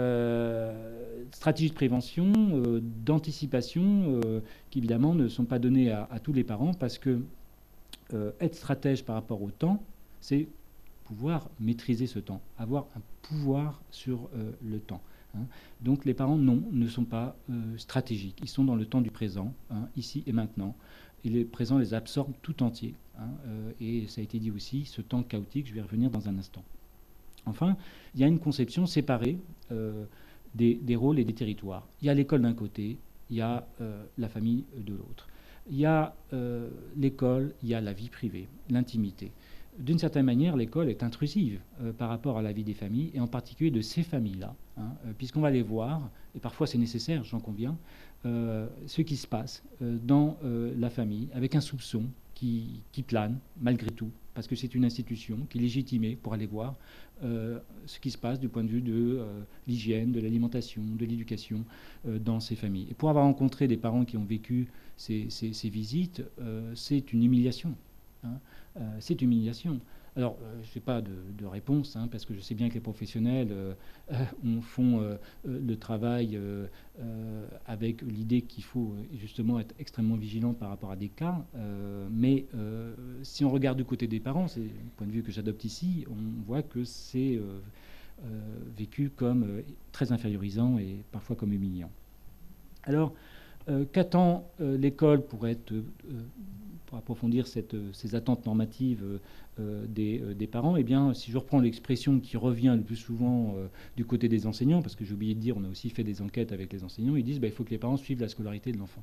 euh, stratégies de prévention, euh, d'anticipation, euh, qui évidemment ne sont pas données à, à tous les parents parce que euh, être stratège par rapport au temps, c'est pouvoir maîtriser ce temps, avoir un pouvoir sur euh, le temps. Hein. Donc les parents, non, ne sont pas euh, stratégiques. Ils sont dans le temps du présent, hein, ici et maintenant. Et le présent les absorbe tout entier. Hein, euh, et ça a été dit aussi, ce temps chaotique, je vais y revenir dans un instant. Enfin, il y a une conception séparée euh, des, des rôles et des territoires. Il y a l'école d'un côté, il y a euh, la famille de l'autre. Il y a euh, l'école, il y a la vie privée, l'intimité. D'une certaine manière, l'école est intrusive euh, par rapport à la vie des familles, et en particulier de ces familles-là, hein, euh, puisqu'on va les voir, et parfois c'est nécessaire, j'en conviens, euh, ce qui se passe euh, dans euh, la famille, avec un soupçon qui, qui plane, malgré tout, parce que c'est une institution qui est légitimée pour aller voir euh, ce qui se passe du point de vue de euh, l'hygiène, de l'alimentation, de l'éducation euh, dans ces familles. Et pour avoir rencontré des parents qui ont vécu ces, ces, ces visites, euh, c'est une humiliation. Hein. Euh, c'est une humiliation. Alors, euh, je n'ai pas de, de réponse, hein, parce que je sais bien que les professionnels euh, euh, font euh, le travail euh, euh, avec l'idée qu'il faut justement être extrêmement vigilant par rapport à des cas. Euh, mais euh, si on regarde du côté des parents, c'est le point de vue que j'adopte ici, on voit que c'est euh, euh, vécu comme euh, très infériorisant et parfois comme humiliant. Alors, euh, qu'attend euh, l'école pour être... Euh, pour approfondir cette, ces attentes normatives euh, des, euh, des parents, eh bien, si je reprends l'expression qui revient le plus souvent euh, du côté des enseignants, parce que j'ai oublié de dire, on a aussi fait des enquêtes avec les enseignants, ils disent bah, il faut que les parents suivent la scolarité de l'enfant.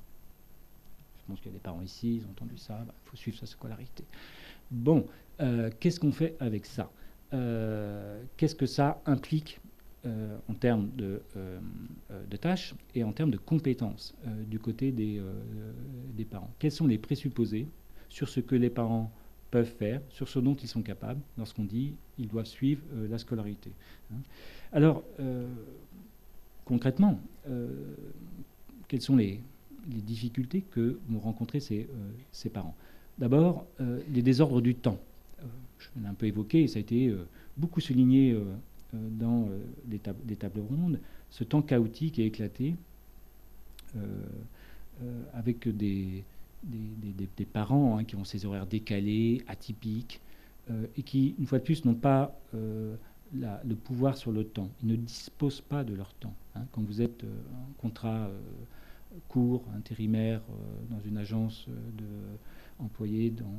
Je pense qu'il y a des parents ici, ils ont entendu ça, il bah, faut suivre sa scolarité. Bon, euh, qu'est-ce qu'on fait avec ça euh, Qu'est-ce que ça implique euh, en termes de, euh, de tâches et en termes de compétences euh, du côté des, euh, des parents? Quels sont les présupposés sur ce que les parents peuvent faire, sur ce dont ils sont capables lorsqu'on dit qu'ils doivent suivre euh, la scolarité, hein? Alors, euh, concrètement, euh, quelles sont les, les difficultés que vont rencontrer ces, euh, ces parents? D'abord, euh, les désordres du temps. Euh, je l'ai un peu évoqué, et ça a été euh, beaucoup souligné euh, dans euh, les, tab les tables rondes, ce temps chaotique et éclaté, euh, euh, avec des, des, des, des parents hein, qui ont ces horaires décalés, atypiques, euh, et qui, une fois de plus, n'ont pas euh, la, le pouvoir sur le temps. Ils ne disposent pas de leur temps. Hein. Quand vous êtes euh, en contrat euh, court, intérimaire, euh, dans une agence de employé dans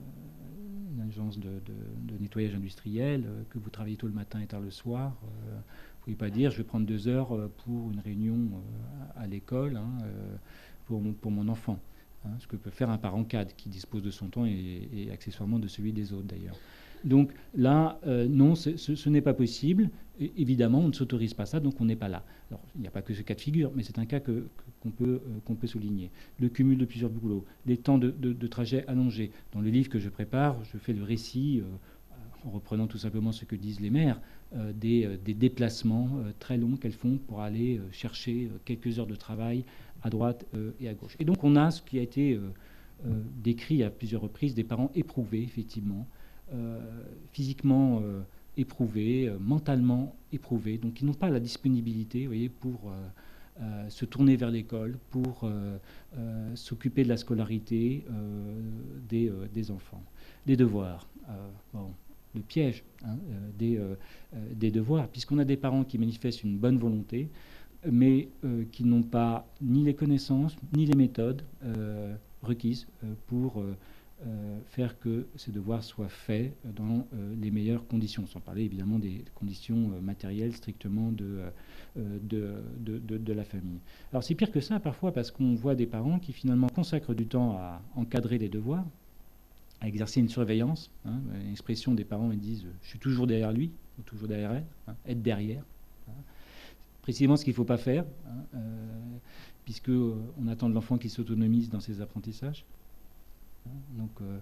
euh, une agence de, de, de nettoyage industriel, euh, que vous travaillez tôt le matin et tard le soir, euh, vous ne pouvez pas dire je vais prendre deux heures pour une réunion euh, à l'école hein, euh, pour, mon, pour mon enfant. Hein, ce que peut faire un parent cadre qui dispose de son temps et, et accessoirement de celui des autres d'ailleurs. Donc là, euh, non, ce, ce n'est pas possible. Et évidemment, on ne s'autorise pas ça, donc on n'est pas là. Alors, il n'y a pas que ce cas de figure, mais c'est un cas que, qu'on peut, euh, qu'on peut souligner. Le cumul de plusieurs boulots, les temps de, de, de trajet allongés. Dans le livre que je prépare, je fais le récit, euh, en reprenant tout simplement ce que disent les mères, euh, des, euh, des déplacements euh, très longs qu'elles font pour aller euh, chercher euh, quelques heures de travail à droite euh, et à gauche. Et donc on a ce qui a été euh, euh, décrit à plusieurs reprises, des parents éprouvés, effectivement, Euh, physiquement euh, éprouvés, euh, mentalement éprouvés, donc ils n'ont pas la disponibilité, vous voyez, pour euh, euh, se tourner vers l'école, pour euh, euh, s'occuper de la scolarité euh, des, euh, des enfants. Des devoirs, euh, bon, le piège hein, euh, des, euh, des devoirs, puisqu'on a des parents qui manifestent une bonne volonté, mais euh, qui n'ont pas ni les connaissances, ni les méthodes euh, requises euh, pour euh, Euh, faire que ces devoirs soient faits dans euh, les meilleures conditions, sans parler évidemment des conditions euh, matérielles strictement de, euh, de, de, de, de la famille. Alors c'est pire que ça parfois parce qu'on voit des parents qui finalement consacrent du temps à encadrer les devoirs, à exercer une surveillance. Hein, une expression des parents, ils disent « je suis toujours derrière lui » ou « toujours derrière elle hein, », être derrière. Hein. Précisément ce qu'il ne faut pas faire, hein, euh, puisqu'on attend de l'enfant qu'il s'autonomise dans ses apprentissages. Donc, euh,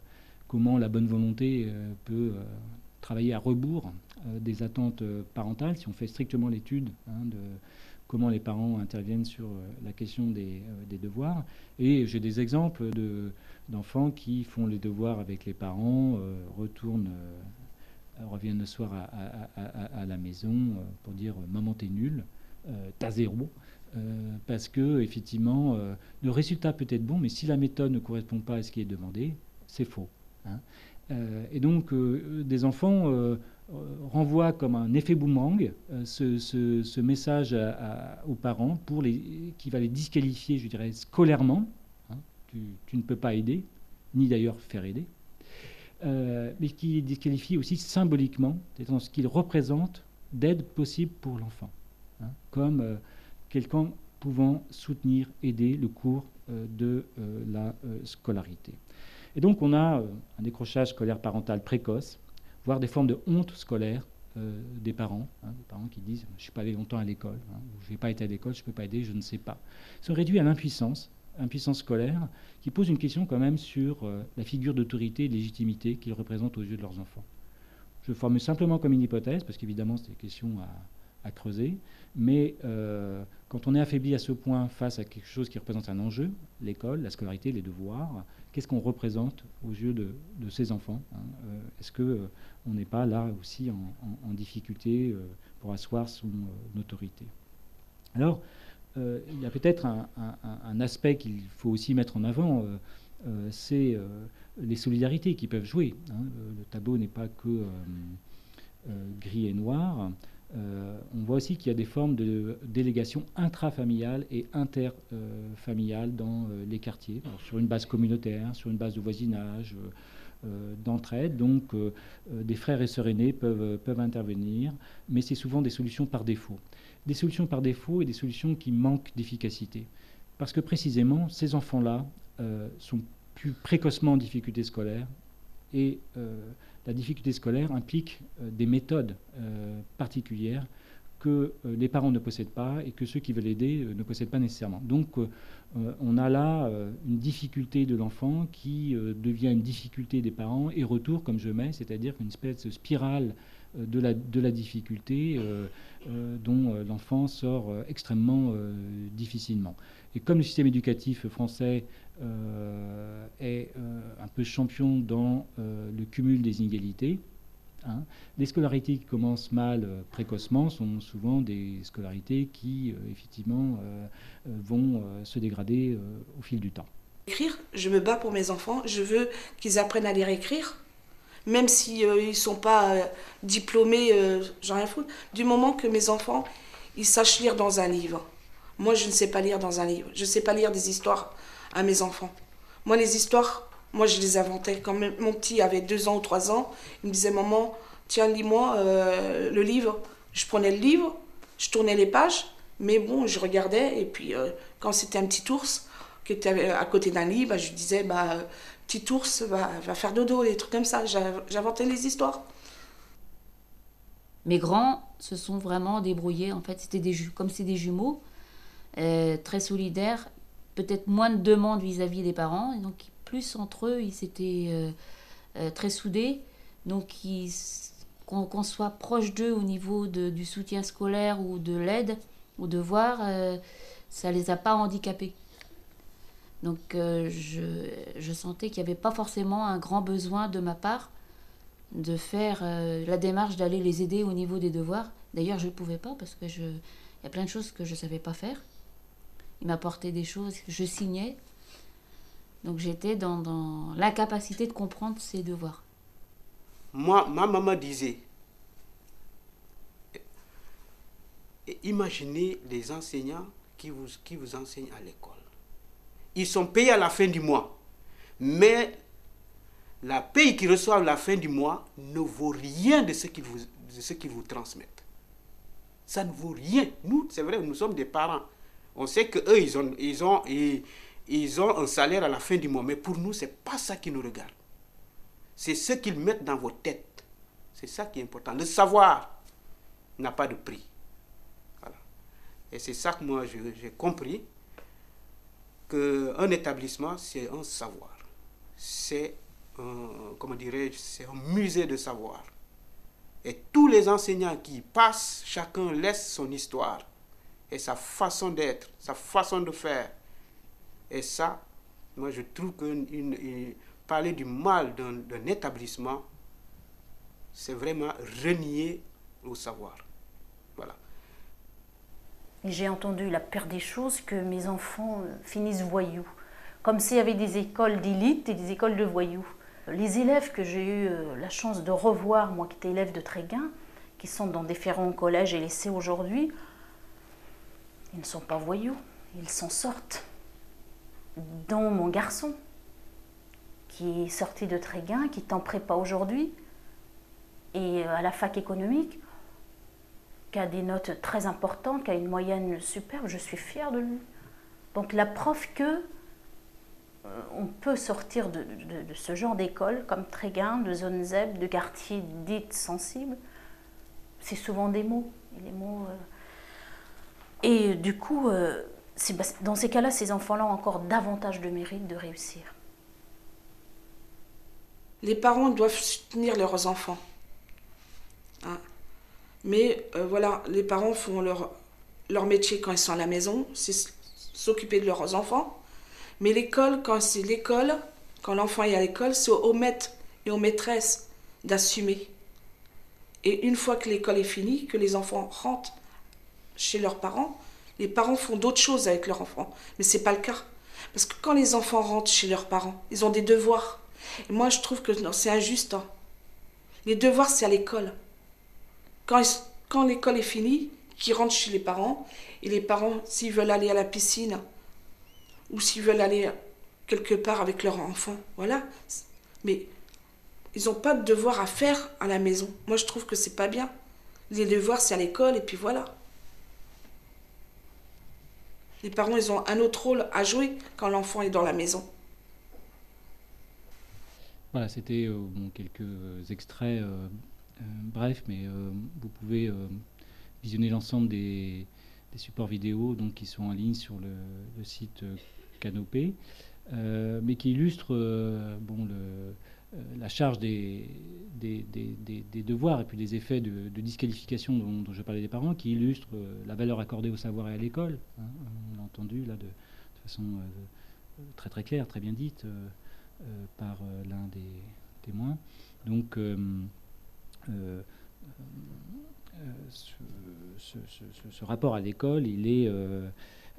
comment la bonne volonté euh, peut euh, travailler à rebours euh, des attentes euh, parentales, si on fait strictement l'étude hein, de comment les parents interviennent sur euh, la question des, euh, des devoirs. Et j'ai des exemples de, d'enfants qui font les devoirs avec les parents, euh, retournent, euh, reviennent le soir à, à, à, à la maison euh, pour dire « maman, t'es nul, euh, t'as zéro ». Euh, parce que effectivement, euh, le résultat peut être bon, mais si la méthode ne correspond pas à ce qui est demandé, c'est faux. Hein. Euh, et donc, euh, des enfants euh, renvoient comme un effet boomerang euh, ce, ce, ce message à, à, aux parents pour les, qui va les disqualifier, je dirais, scolairement. Hein. Tu, tu ne peux pas aider, ni d'ailleurs faire aider, euh, mais qui les disqualifie aussi symboliquement, c'est dans ce qu'ils représentent d'aide possible pour l'enfant. Hein, comme euh, quelqu'un pouvant soutenir, aider le cours euh, de euh, la euh, scolarité. Et donc on a euh, un décrochage scolaire parental précoce, voire des formes de honte scolaire euh, des parents, hein, des parents qui disent « je ne suis pas allé longtemps à l'école, hein, ou je n'ai pas été à l'école, je ne peux pas aider, je ne sais pas ». Ils sont réduits à l'impuissance, impuissance scolaire, qui pose une question quand même sur euh, la figure d'autorité et de légitimité qu'ils représentent aux yeux de leurs enfants. Je formule simplement comme une hypothèse, parce qu'évidemment c'est des questions à, à creuser, mais euh, quand on est affaibli à ce point face à quelque chose qui représente un enjeu, l'école, la scolarité, les devoirs, qu'est-ce qu'on représente aux yeux de, de ces enfants hein, euh, Est-ce qu'on euh, n'est pas là aussi en, en, en difficulté euh, pour asseoir son euh, autorité? Alors, euh, il y a peut-être un, un, un aspect qu'il faut aussi mettre en avant, euh, euh, c'est euh, les solidarités qui peuvent jouer. Hein. Le, le tableau n'est pas que euh, euh, gris et noir. Euh, on voit aussi qu'il y a des formes de délégation intrafamiliale et interfamiliale dans euh, les quartiers, alors, sur une base communautaire, sur une base de voisinage, euh, d'entraide. Donc euh, euh, des frères et sœurs aînés peuvent, peuvent intervenir, mais c'est souvent des solutions par défaut. Des solutions par défaut et des solutions qui manquent d'efficacité. Parce que précisément, ces enfants-là euh, sont plus précocement en difficulté scolaire et euh, la difficulté scolaire implique euh, des méthodes euh, particulières que euh, les parents ne possèdent pas et que ceux qui veulent aider euh, ne possèdent pas nécessairement. Donc euh, on a là euh, une difficulté de l'enfant qui euh, devient une difficulté des parents et retour, comme je mets, c'est-à-dire une espèce de spirale euh, de, la, de la difficulté euh, euh, dont euh, l'enfant sort euh, extrêmement euh, difficilement. Et comme le système éducatif français euh, est euh, un peu champion dans euh, le cumul des inégalités, hein, les scolarités qui commencent mal euh, précocement sont souvent des scolarités qui, euh, effectivement, euh, vont euh, se dégrader euh, au fil du temps. Écrire, je me bats pour mes enfants, je veux qu'ils apprennent à lire et écrire, même si euh, ils ne sont pas euh, diplômés, euh, j'en ai rien foutre, du moment que mes enfants, ils sachent lire dans un livre. Moi, je ne sais pas lire dans un livre. Je ne sais pas lire des histoires à mes enfants. Moi, les histoires, moi, je les inventais. Quand mon petit avait deux ans ou trois ans, il me disait « Maman, tiens, lis-moi euh, le livre ». Je prenais le livre, je tournais les pages, mais bon, je regardais. Et puis, euh, quand c'était un petit ours qui était à côté d'un lit, bah, je disais bah, « Petit ours, va, va faire dodo », des trucs comme ça. J'inventais les histoires. Mes grands se sont vraiment débrouillés. En fait, c'était des ju- comme c'est des jumeaux. Euh, très solidaires, peut-être moins de demandes vis-à-vis des parents, et donc plus entre eux, ils s'étaient euh, euh, très soudés, donc ils, qu'on, qu'on soit proche d'eux au niveau de, du soutien scolaire ou de l'aide aux devoirs, euh, ça les a pas handicapés. Donc euh, je, je sentais qu'il n'y avait pas forcément un grand besoin de ma part de faire euh, la démarche d'aller les aider au niveau des devoirs. D'ailleurs, je ne pouvais pas parce que je, il y a plein de choses que je ne savais pas faire. Il m'apportait des choses, je signais. Donc j'étais dans, dans l'incapacité de comprendre ses devoirs. Moi, ma maman disait, imaginez les enseignants qui vous, qui vous enseignent à l'école. Ils sont payés à la fin du mois. Mais la paye qu'ils reçoivent à la fin du mois ne vaut rien de ce qu'ils vous, de ce qu'ils vous transmettent. Ça ne vaut rien. Nous, c'est vrai, nous sommes des parents. On sait qu'eux, ils ont, ils, ont, ils, ils ont un salaire à la fin du mois. Mais pour nous, ce n'est pas ça qui nous regarde. C'est ce qu'ils mettent dans vos têtes. C'est ça qui est important. Le savoir n'a pas de prix. Voilà. Et c'est ça que moi, j'ai compris. Qu'un établissement, c'est un savoir. C'est un, comment dirais-je, c'est un musée de savoir. Et tous les enseignants qui y passent, chacun laisse son histoire et sa façon d'être, sa façon de faire. Et ça, moi je trouve que une, une, parler du mal d'un, d'un établissement, c'est vraiment renier au savoir. Voilà. J'ai entendu la pire des choses, que mes enfants finissent voyous. Comme s'il y avait des écoles d'élite et des écoles de voyous. Les élèves que j'ai eu la chance de revoir, moi qui étais élève de Tréguin, qui sont dans différents collèges et lycées aujourd'hui, ils ne sont pas voyous, ils s'en sortent. Dont mon garçon, qui est sorti de Tréguin, qui est en prépa aujourd'hui, et à la fac économique, qui a des notes très importantes, qui a une moyenne superbe, je suis fière de lui. Donc la preuve que euh, on peut sortir de, de, de ce genre d'école, comme Tréguin, de zone Z E B, de quartiers dits sensibles, c'est souvent des mots. Et, les mots, euh... et du coup, euh, c'est, dans ces cas-là, ces enfants-là ont encore davantage de mérite de réussir. Les parents doivent soutenir leurs enfants. Hein. Mais euh, voilà, les parents font leur, leur métier quand ils sont à la maison, c'est s'occuper de leurs enfants. Mais l'école, quand c'est l'école, quand l'enfant est à l'école, c'est aux maîtres et aux maîtresses d'assumer. Et une fois que l'école est finie, que les enfants rentrent chez leurs parents, les parents font d'autres choses avec leurs enfants. Mais ce n'est pas le cas. Parce que quand les enfants rentrent chez leurs parents, ils ont des devoirs. Et moi, je trouve que non, c'est injuste. Hein. Les devoirs, c'est à l'école. Quand, ils, quand l'école est finie, qu'ils rentrent chez les parents, et les parents, s'ils veulent aller à la piscine, ou s'ils veulent aller quelque part avec leur enfant, voilà. Mais ils n'ont pas de devoirs à faire à la maison. Moi, je trouve que c'est pas bien. Les devoirs, c'est à l'école, et puis voilà. Les parents, ils ont un autre rôle à jouer quand l'enfant est dans la maison. Voilà, c'était euh, bon, quelques extraits euh, euh, brefs, mais euh, vous pouvez euh, visionner l'ensemble des, des supports vidéo donc, qui sont en ligne sur le, le site euh, Canopé, euh, mais qui illustrent euh, bon, le, euh, la charge des, des, des, des, des devoirs et puis des effets de, de disqualification dont, dont je parlais des parents, qui illustrent euh, la valeur accordée au savoir et à l'école. Hein, on l'a entendu là de, de façon euh, très très claire, très bien dite. Euh, Euh, par euh, l'un des témoins. Donc, euh, euh, euh, ce, ce, ce, ce rapport à l'école, il est, euh,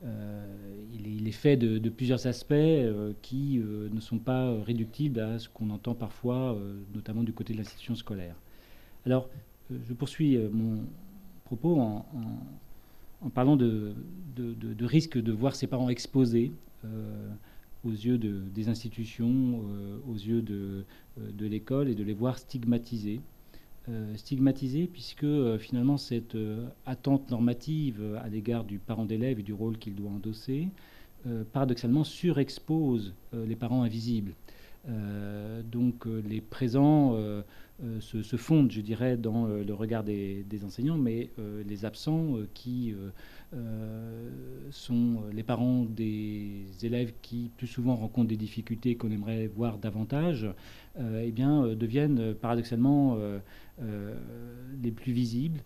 euh, il est, il est fait de, de plusieurs aspects euh, qui euh, ne sont pas réductibles à ce qu'on entend parfois, euh, notamment du côté de l'institution scolaire. Alors, euh, je poursuis euh, mon propos en, en, en parlant de, de, de, de risque de voir ses parents exposés euh, aux yeux de, des institutions, euh, aux yeux de, euh, de l'école, et de les voir stigmatisés. Euh, stigmatisés puisque euh, finalement cette euh, attente normative à l'égard du parent d'élève et du rôle qu'il doit endosser, euh, paradoxalement surexpose euh, les parents invisibles. Euh, donc euh, les présents euh, euh, se, se fondent, je dirais, dans euh, le regard des, des enseignants, mais euh, les absents euh, qui euh, euh, sont les parents des élèves qui plus souvent rencontrent des difficultés qu'on aimerait voir davantage, euh, eh bien, euh, deviennent euh, paradoxalement euh, euh, les plus visibles.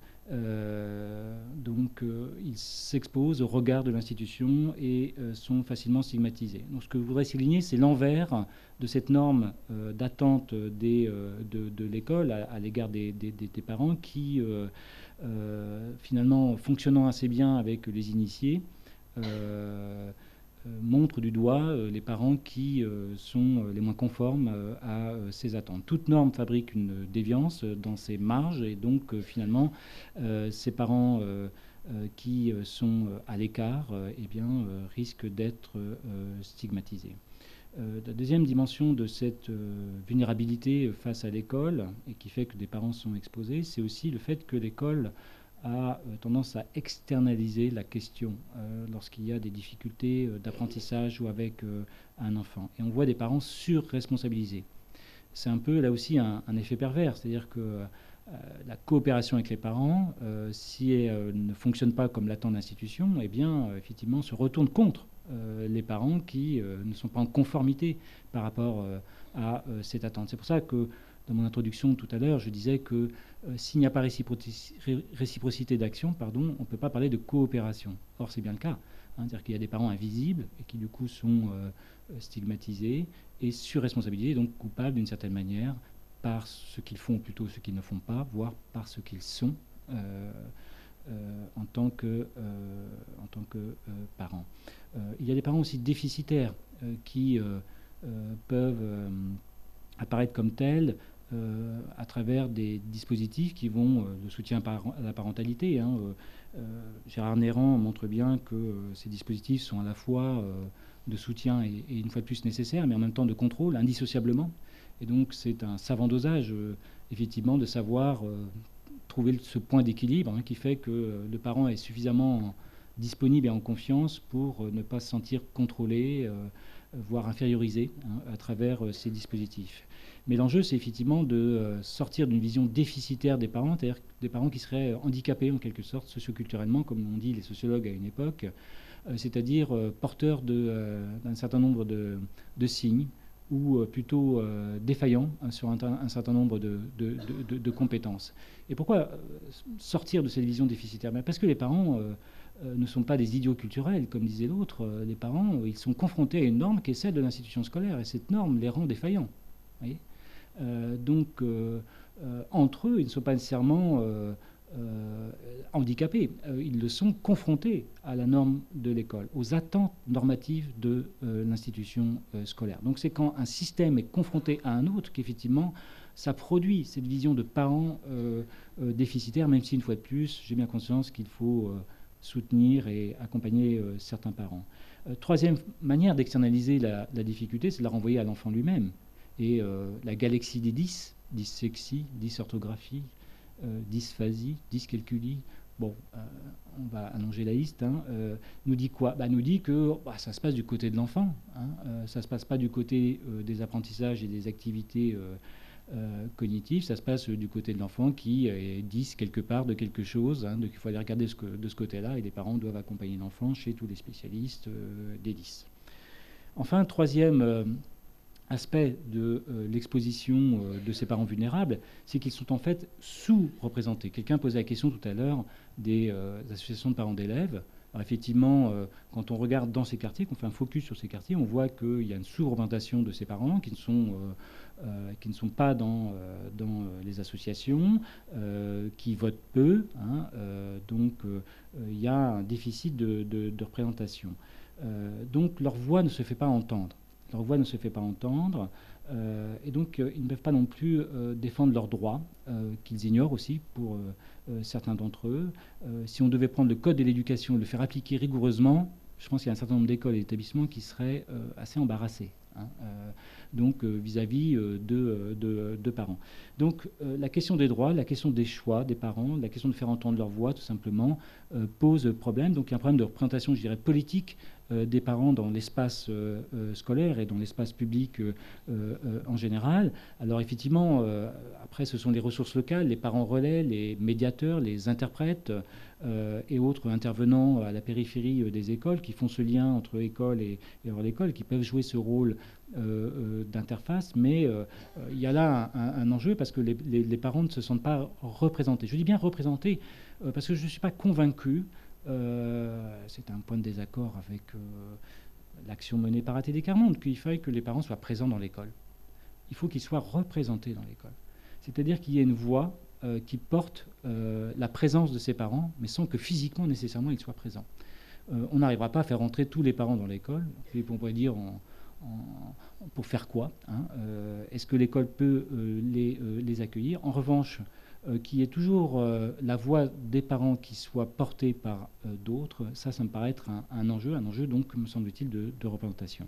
Euh, donc euh, ils s'exposent au regard de l'institution et euh, sont facilement stigmatisés. Donc ce que je voudrais souligner, c'est l'envers de cette norme euh, d'attente des, euh, de, de l'école à, à l'égard des, des, des parents qui, euh, euh, finalement, fonctionnant assez bien avec les initiés, euh, euh, montrent du doigt euh, les parents qui euh, sont les moins conformes euh, à euh, ces attentes. Toute norme fabrique une déviance euh, dans ses marges, et donc euh, finalement, euh, ces parents euh, euh, qui euh, sont à l'écart euh, eh bien, euh, risquent d'être euh, stigmatisés. Euh, la deuxième dimension de cette euh, vulnérabilité face à l'école, et qui fait que des parents sont exposés, c'est aussi le fait que l'école a euh, tendance à externaliser la question euh, lorsqu'il y a des difficultés euh, d'apprentissage ou avec euh, un enfant. Et on voit des parents surresponsabilisés. C'est un peu là aussi un, un effet pervers, c'est-à-dire que euh, la coopération avec les parents, euh, si elle euh, ne fonctionne pas comme l'attend l'institution, eh bien, euh, effectivement, se retourne contre euh, les parents qui euh, ne sont pas en conformité par rapport euh, à euh, cette attente. C'est pour ça que dans mon introduction tout à l'heure, je disais que euh, s'il n'y a pas réciprocité, réciprocité d'action, pardon, on ne peut pas parler de coopération. Or, c'est bien le cas. Hein, c'est-à-dire qu'il y a des parents invisibles et qui, du coup, sont euh, stigmatisés et surresponsabilisés, donc coupables d'une certaine manière par ce qu'ils font, ou plutôt ce qu'ils ne font pas, voire par ce qu'ils sont euh, euh, en tant que, euh, en tant que euh, parents. Euh, il y a des parents aussi déficitaires euh, qui euh, euh, peuvent euh, apparaître comme tels euh, à travers des dispositifs qui vont, euh, le soutien à la parentalité. Hein, euh, euh, Gérard Néran montre bien que euh, ces dispositifs sont à la fois euh, de soutien et, et une fois de plus nécessaires, mais en même temps de contrôle, indissociablement. Et donc c'est un savant dosage, euh, effectivement, de savoir euh, trouver ce point d'équilibre hein, qui fait que euh, le parent est suffisamment disponible et en confiance pour euh, ne pas se sentir contrôlé, euh, voire infériorisé hein, à travers euh, ces dispositifs. Mais l'enjeu, c'est effectivement de euh, sortir d'une vision déficitaire des parents, c'est-à-dire des parents qui seraient handicapés en quelque sorte socioculturellement, comme l'ont dit les sociologues à une époque, euh, c'est-à-dire euh, porteurs de, euh, d'un certain nombre de, de signes, ou euh, plutôt euh, défaillants hein, sur un, un certain nombre de, de, de, de compétences. Et pourquoi euh, sortir de cette vision déficitaire? Ben parce que les parents euh, euh, ne sont pas des idiots culturels, comme disait l'autre. Euh, les parents, euh, ils sont confrontés à une norme qui est celle de l'institution scolaire, et cette norme les rend défaillants. Voyez euh, donc, euh, euh, entre eux, ils ne sont pas nécessairement euh, euh, handicapés. Euh, ils le sont confrontés à la norme de l'école, aux attentes normatives de euh, l'institution euh, scolaire. Donc c'est quand un système est confronté à un autre qu'effectivement ça produit cette vision de parents euh, euh, déficitaires, même si une fois de plus, j'ai bien conscience qu'il faut euh, soutenir et accompagner euh, certains parents. Euh, troisième manière d'externaliser la, la difficulté, c'est de la renvoyer à l'enfant lui-même. Et euh, la galaxie des dys, dyslexie, dysorthographie, euh, dysphasie, dyscalculie, bon, euh, on va allonger la liste, hein, euh, nous dit quoi? Bah, nous dit que bah, ça se passe du côté de l'enfant, hein, euh, ça ne se passe pas du côté euh, des apprentissages et des activités euh, euh, cognitives, ça se passe euh, du côté de l'enfant qui est dys quelque part de quelque chose, hein, donc il faut aller regarder ce que, de ce côté-là, et les parents doivent accompagner l'enfant chez tous les spécialistes euh, des dys. Enfin, troisième euh, aspect de euh, l'exposition euh, de ces parents vulnérables, c'est qu'ils sont en fait sous-représentés. Quelqu'un posait la question tout à l'heure des euh, associations de parents d'élèves. Alors effectivement, euh, quand on regarde dans ces quartiers, qu'on fait un focus sur ces quartiers, on voit qu'il y a une sous-représentation de ces parents qui ne sont, euh, euh, qui ne sont pas dans, euh, dans euh, les associations, euh, qui votent peu. Hein, euh, donc euh, il y a un déficit de, de, de représentation. Euh, donc leur voix ne se fait pas entendre. Leur voix ne se fait pas entendre, euh, et donc euh, ils ne peuvent pas non plus euh, défendre leurs droits, euh, qu'ils ignorent aussi pour euh, euh, certains d'entre eux. Euh, si on devait prendre le code de l'éducation et le faire appliquer rigoureusement, je pense qu'il y a un certain nombre d'écoles et d'établissements qui seraient euh, assez embarrassés, hein, euh, donc euh, vis-à-vis euh, de, de, de parents. Donc euh, la question des droits, la question des choix des parents, la question de faire entendre leur voix, tout simplement, euh, pose problème. Donc il y a un problème de représentation, je dirais, politique des parents dans l'espace euh, euh, scolaire et dans l'espace public euh, euh, en général. Alors effectivement, euh, après ce sont les ressources locales, les parents relais, les médiateurs, les interprètes euh, et autres intervenants à la périphérie des écoles qui font ce lien entre école et, et hors l'école, qui peuvent jouer ce rôle euh, euh, d'interface, mais euh, il y a là un, un, un enjeu parce que les, les, les parents ne se sentent pas représentés. Je dis bien représentés euh, parce que je ne suis pas convaincu. Euh, c'est un point de désaccord avec euh, l'action menée par A T D Quart Monde, qu'il faille que les parents soient présents dans l'école. Il faut qu'ils soient représentés dans l'école. C'est-à-dire qu'il y ait une voix euh, qui porte euh, la présence de ces parents, mais sans que physiquement, nécessairement, ils soient présents. Euh, on n'arrivera pas à faire entrer tous les parents dans l'école. On pourrait dire en, en, pour faire quoi, hein, euh, est-ce que l'école peut euh, les, euh, les accueillir? En revanche, Euh, qu'il y ait toujours euh, la voix des parents qui soit portée par euh, d'autres, ça, ça me paraît être un, un enjeu, un enjeu donc, me semble-t-il, de, de représentation.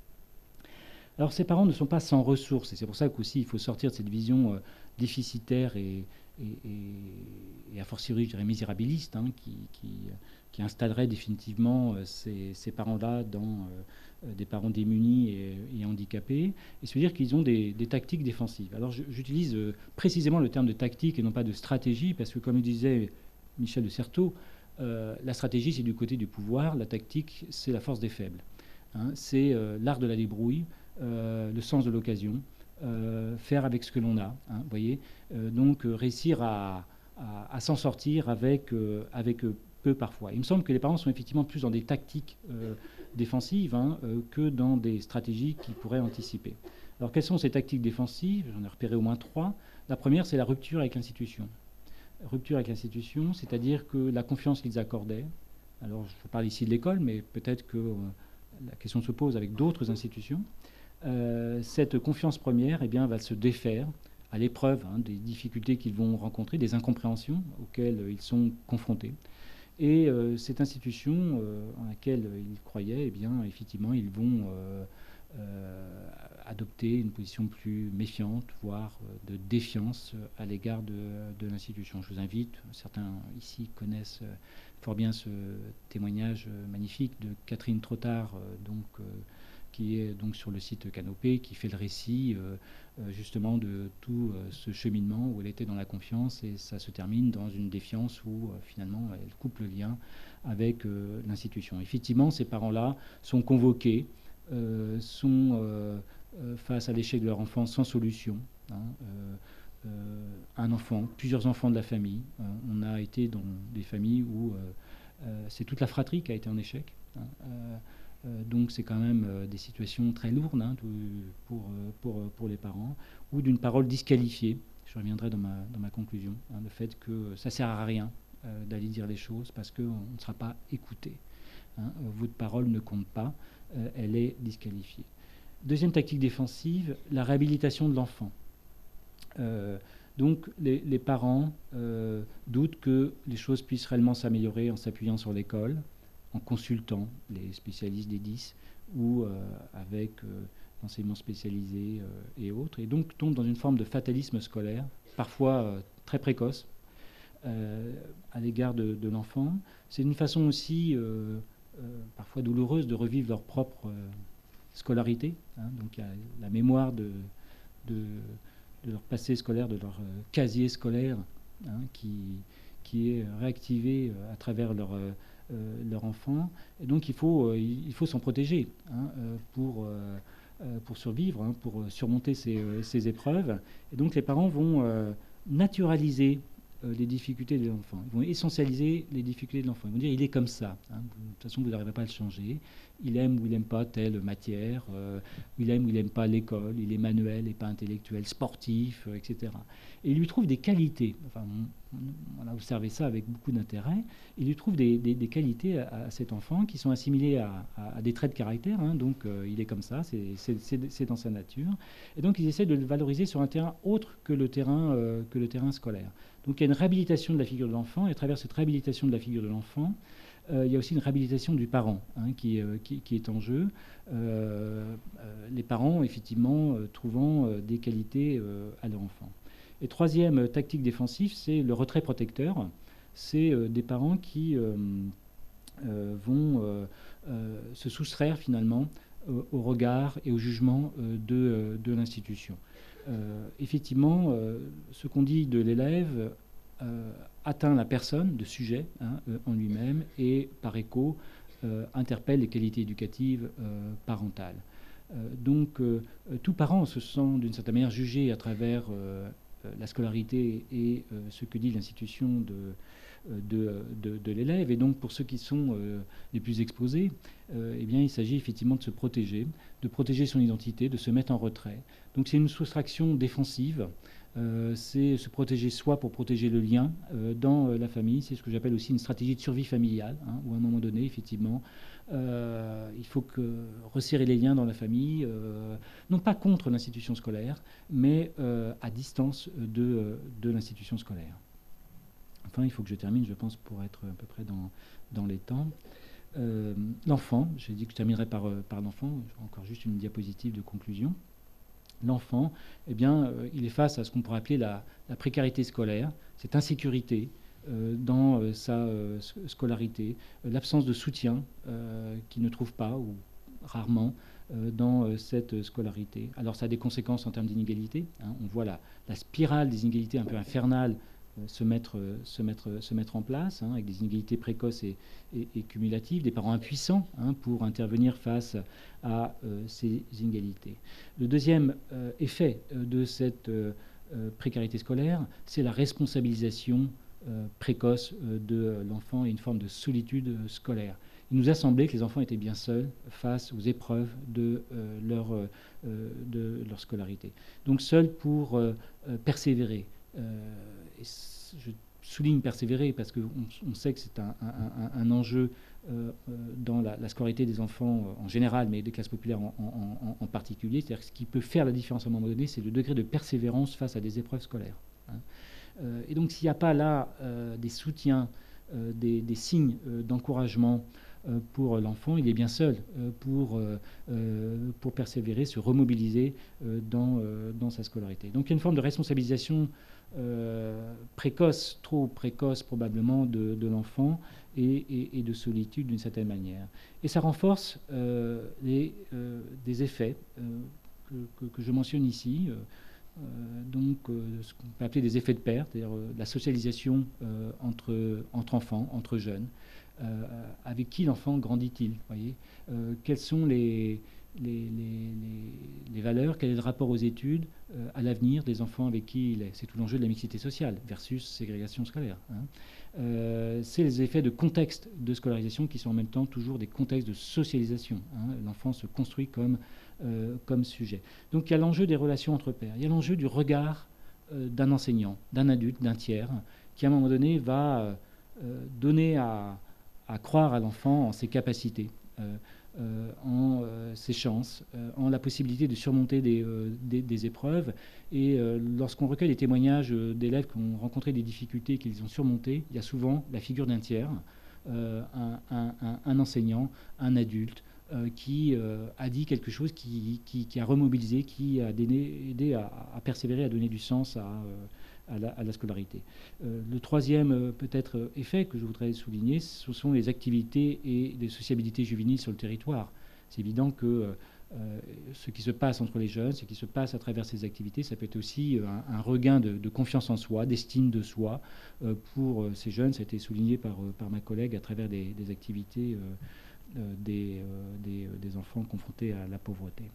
Alors ces parents ne sont pas sans ressources, et c'est pour ça qu'aussi il faut sortir de cette vision euh, déficitaire et, et, et, et a fortiori, je dirais, misérabiliste, hein, qui, qui, qui installerait définitivement euh, ces, ces parents-là dans euh, des parents démunis et, et handicapés, et se dire qu'ils ont des, des tactiques défensives. Alors j'utilise euh, précisément le terme de tactique et non pas de stratégie, parce que comme le disait Michel de Certeau, euh, la stratégie c'est du côté du pouvoir, la tactique c'est la force des faibles. hein, c'est euh, l'art de la débrouille, euh, le sens de l'occasion, euh, faire avec ce que l'on a, hein, vous voyez, euh, donc euh, réussir à, à, à s'en sortir avec, euh, avec euh, peu parfois. Il me semble que les parents sont effectivement plus dans des tactiques euh, défensives hein, euh, que dans des stratégies qui pourraient anticiper. Alors quelles sont ces tactiques défensives? J'en ai repéré au moins trois. La première, c'est la rupture avec l'institution. Rupture avec l'institution, c'est-à-dire que la confiance qu'ils accordaient, alors je parle ici de l'école, mais peut-être que euh, la question se pose avec d'autres institutions, euh, cette confiance première eh bien, va se défaire à l'épreuve hein, des difficultés qu'ils vont rencontrer, des incompréhensions auxquelles euh, ils sont confrontés. Et euh, cette institution euh, en laquelle ils croyaient, eh bien, effectivement, ils vont euh, euh, adopter une position plus méfiante, voire euh, de défiance à l'égard de, de l'institution. Je vous invite, certains ici connaissent euh, fort bien ce témoignage euh, magnifique de Catherine Trottard, euh, donc, euh, qui est donc sur le site Canopé, qui fait le récit euh, euh, justement de tout euh, ce cheminement où elle était dans la confiance et ça se termine dans une défiance où euh, finalement elle coupe le lien avec euh, l'institution. Effectivement, ces parents-là sont convoqués, euh, sont euh, euh, face à l'échec de leur enfant sans solution. Hein, euh, euh, un enfant, plusieurs enfants de la famille. Euh, on a été dans des familles où euh, euh, c'est toute la fratrie qui a été en échec. Hein, euh, Euh, donc c'est quand même euh, des situations très lourdes hein, de, pour, euh, pour, euh, pour les parents, ou d'une parole disqualifiée. Je reviendrai dans ma, dans ma conclusion, hein, le fait que ça ne sert à rien euh, d'aller dire les choses parce qu'on ne sera pas écouté. Hein, euh, votre parole ne compte pas, euh, elle est disqualifiée. Deuxième tactique défensive, la réhabilitation de l'enfant. Euh, donc les, les parents euh, doutent que les choses puissent réellement s'améliorer en s'appuyant sur l'école, en consultant les spécialistes des dix ou euh, avec euh, l'enseignement spécialisé euh, et autres, et donc tombe dans une forme de fatalisme scolaire, parfois euh, très précoce, euh, à l'égard de, de l'enfant. C'est une façon aussi, euh, euh, parfois douloureuse, de revivre leur propre euh, scolarité. Hein, donc il y a la mémoire de, de, de leur passé scolaire, de leur euh, casier scolaire, hein, qui, qui est réactivé euh, à travers leur... Euh, Euh, leur enfant, et donc il faut, euh, il faut s'en protéger hein, euh, pour, euh, euh, pour survivre, hein, pour surmonter ces, euh, ces épreuves. Et donc les parents vont euh, naturaliser euh, les difficultés de l'enfant, ils vont essentialiser les difficultés de l'enfant, ils vont dire il est comme ça, hein, de toute façon vous n'arriverez pas à le changer, il aime ou il n'aime pas telle matière, euh, il aime ou il n'aime pas l'école, il est manuel et pas intellectuel, sportif, euh, et cetera. Et il lui trouve des qualités, enfin on, on a observé ça avec beaucoup d'intérêt, il lui trouve des, des, des qualités à, à cet enfant qui sont assimilées à, à, à des traits de caractère, hein, donc euh, il est comme ça, c'est dans sa nature, et donc ils essaient de le valoriser sur un terrain autre que le terrain, euh, que le terrain scolaire. Donc il y a une réhabilitation de la figure de l'enfant, et à travers cette réhabilitation de la figure de l'enfant, euh, il y a aussi une réhabilitation du parent hein, qui, euh, qui, qui est en jeu. Euh, euh, les parents, effectivement, euh, trouvant euh, des qualités euh, à leur enfant. Et troisième tactique défensive, c'est le retrait protecteur. C'est euh, des parents qui euh, euh, vont euh, euh, se soustraire finalement euh, au regard et au jugement euh, de, euh, de l'institution. Euh, effectivement, euh, ce qu'on dit de l'élève euh, atteint la personne, de sujet hein, euh, en lui-même, et par écho euh, interpelle les qualités éducatives euh, parentales. Euh, donc, euh, tout parent se sent d'une certaine manière jugé à travers euh, la scolarité et euh, ce que dit l'institution de, de, de, de l'élève. Et donc, pour ceux qui sont euh, les plus exposés, euh, eh bien, il s'agit effectivement de se protéger, de protéger son identité, de se mettre en retrait. Donc, c'est une soustraction défensive. Euh, c'est se protéger soi pour protéger le lien euh, dans euh, la famille. C'est ce que j'appelle aussi une stratégie de survie familiale, hein, où à un moment donné, effectivement, euh, il faut que resserrer les liens dans la famille, euh, non pas contre l'institution scolaire, mais euh, à distance de, de l'institution scolaire. Enfin, il faut que je termine, je pense, pour être à peu près dans, dans les temps. Euh, l'enfant, j'ai dit que je terminerai par, par l'enfant, encore juste une diapositive de conclusion. L'enfant, eh bien, euh, il est face à ce qu'on pourrait appeler la, la précarité scolaire, cette insécurité euh, dans euh, sa euh, scolarité, euh, l'absence de soutien euh, qu'il ne trouve pas ou rarement euh, dans euh, cette scolarité. Alors ça a des conséquences en termes d'inégalité. Hein. On voit la, la spirale des inégalités un peu infernale se mettre, se mettre, se mettre en place, hein, avec des inégalités précoces et, et, et cumulatives, des parents impuissants hein, pour intervenir face à euh, ces inégalités. Le deuxième euh, effet de cette euh, précarité scolaire, c'est la responsabilisation euh, précoce euh, de l'enfant et une forme de solitude scolaire. Il nous a semblé que les enfants étaient bien seuls face aux épreuves de, euh, leur, euh, de leur scolarité. Donc seuls pour euh, persévérer. Euh, et je souligne persévérer parce qu'on on sait que c'est un, un, un enjeu euh, dans la, la scolarité des enfants en général, mais des classes populaires en, en, en, en particulier. C'est-à-dire que ce qui peut faire la différence à un moment donné, c'est le degré de persévérance face à des épreuves scolaires. Hein. Euh, et donc s'il n'y a pas là euh, des soutiens, euh, des, des signes euh, d'encouragement euh, pour l'enfant, il est bien seul euh, pour, euh, pour persévérer, se remobiliser euh, dans, euh, dans sa scolarité. Donc il y a une forme de responsabilisation Euh, précoce, trop précoce probablement de, de l'enfant et, et, et de solitude d'une certaine manière. Et ça renforce euh, les, euh, des effets euh, que, que, que je mentionne ici, euh, donc euh, ce qu'on peut appeler des effets de perte, c'est-à-dire euh, la socialisation euh, entre, entre enfants, entre jeunes. Euh, avec qui l'enfant grandit-il, voyez euh, quels sont les Les, les, les, les valeurs, quel est le rapport aux études, euh, à l'avenir des enfants avec qui il est. C'est tout l'enjeu de la mixité sociale versus ségrégation scolaire. Hein. Euh, c'est les effets de contexte de scolarisation qui sont en même temps toujours des contextes de socialisation. Hein. L'enfant se construit comme, euh, comme sujet. Donc il y a l'enjeu des relations entre pairs, il y a l'enjeu du regard euh, d'un enseignant, d'un adulte, d'un tiers, qui à un moment donné va euh, donner à, à croire à l'enfant en ses capacités. Euh, Euh, en euh, ses chances, euh, en la possibilité de surmonter des, euh, des, des épreuves. Et euh, lorsqu'on recueille les témoignages euh, d'élèves qui ont rencontré des difficultés, qu'ils ont surmontées, il y a souvent la figure d'un tiers, euh, un, un, un, un enseignant, un adulte, euh, qui euh, a dit quelque chose, qui, qui, qui a remobilisé, qui a donné, aidé à, à persévérer, à donner du sens à... Euh, À la, à la scolarité. Euh, le troisième euh, peut-être effet que je voudrais souligner, ce sont les activités et les sociabilités juvéniles sur le territoire. C'est évident que euh, ce qui se passe entre les jeunes, ce qui se passe à travers ces activités, ça peut être aussi un, un regain de, de confiance en soi, d'estime de soi euh, pour ces jeunes. Ça a été souligné par, par ma collègue à travers des, des activités euh, euh, des, euh, des, des enfants confrontés à la pauvreté.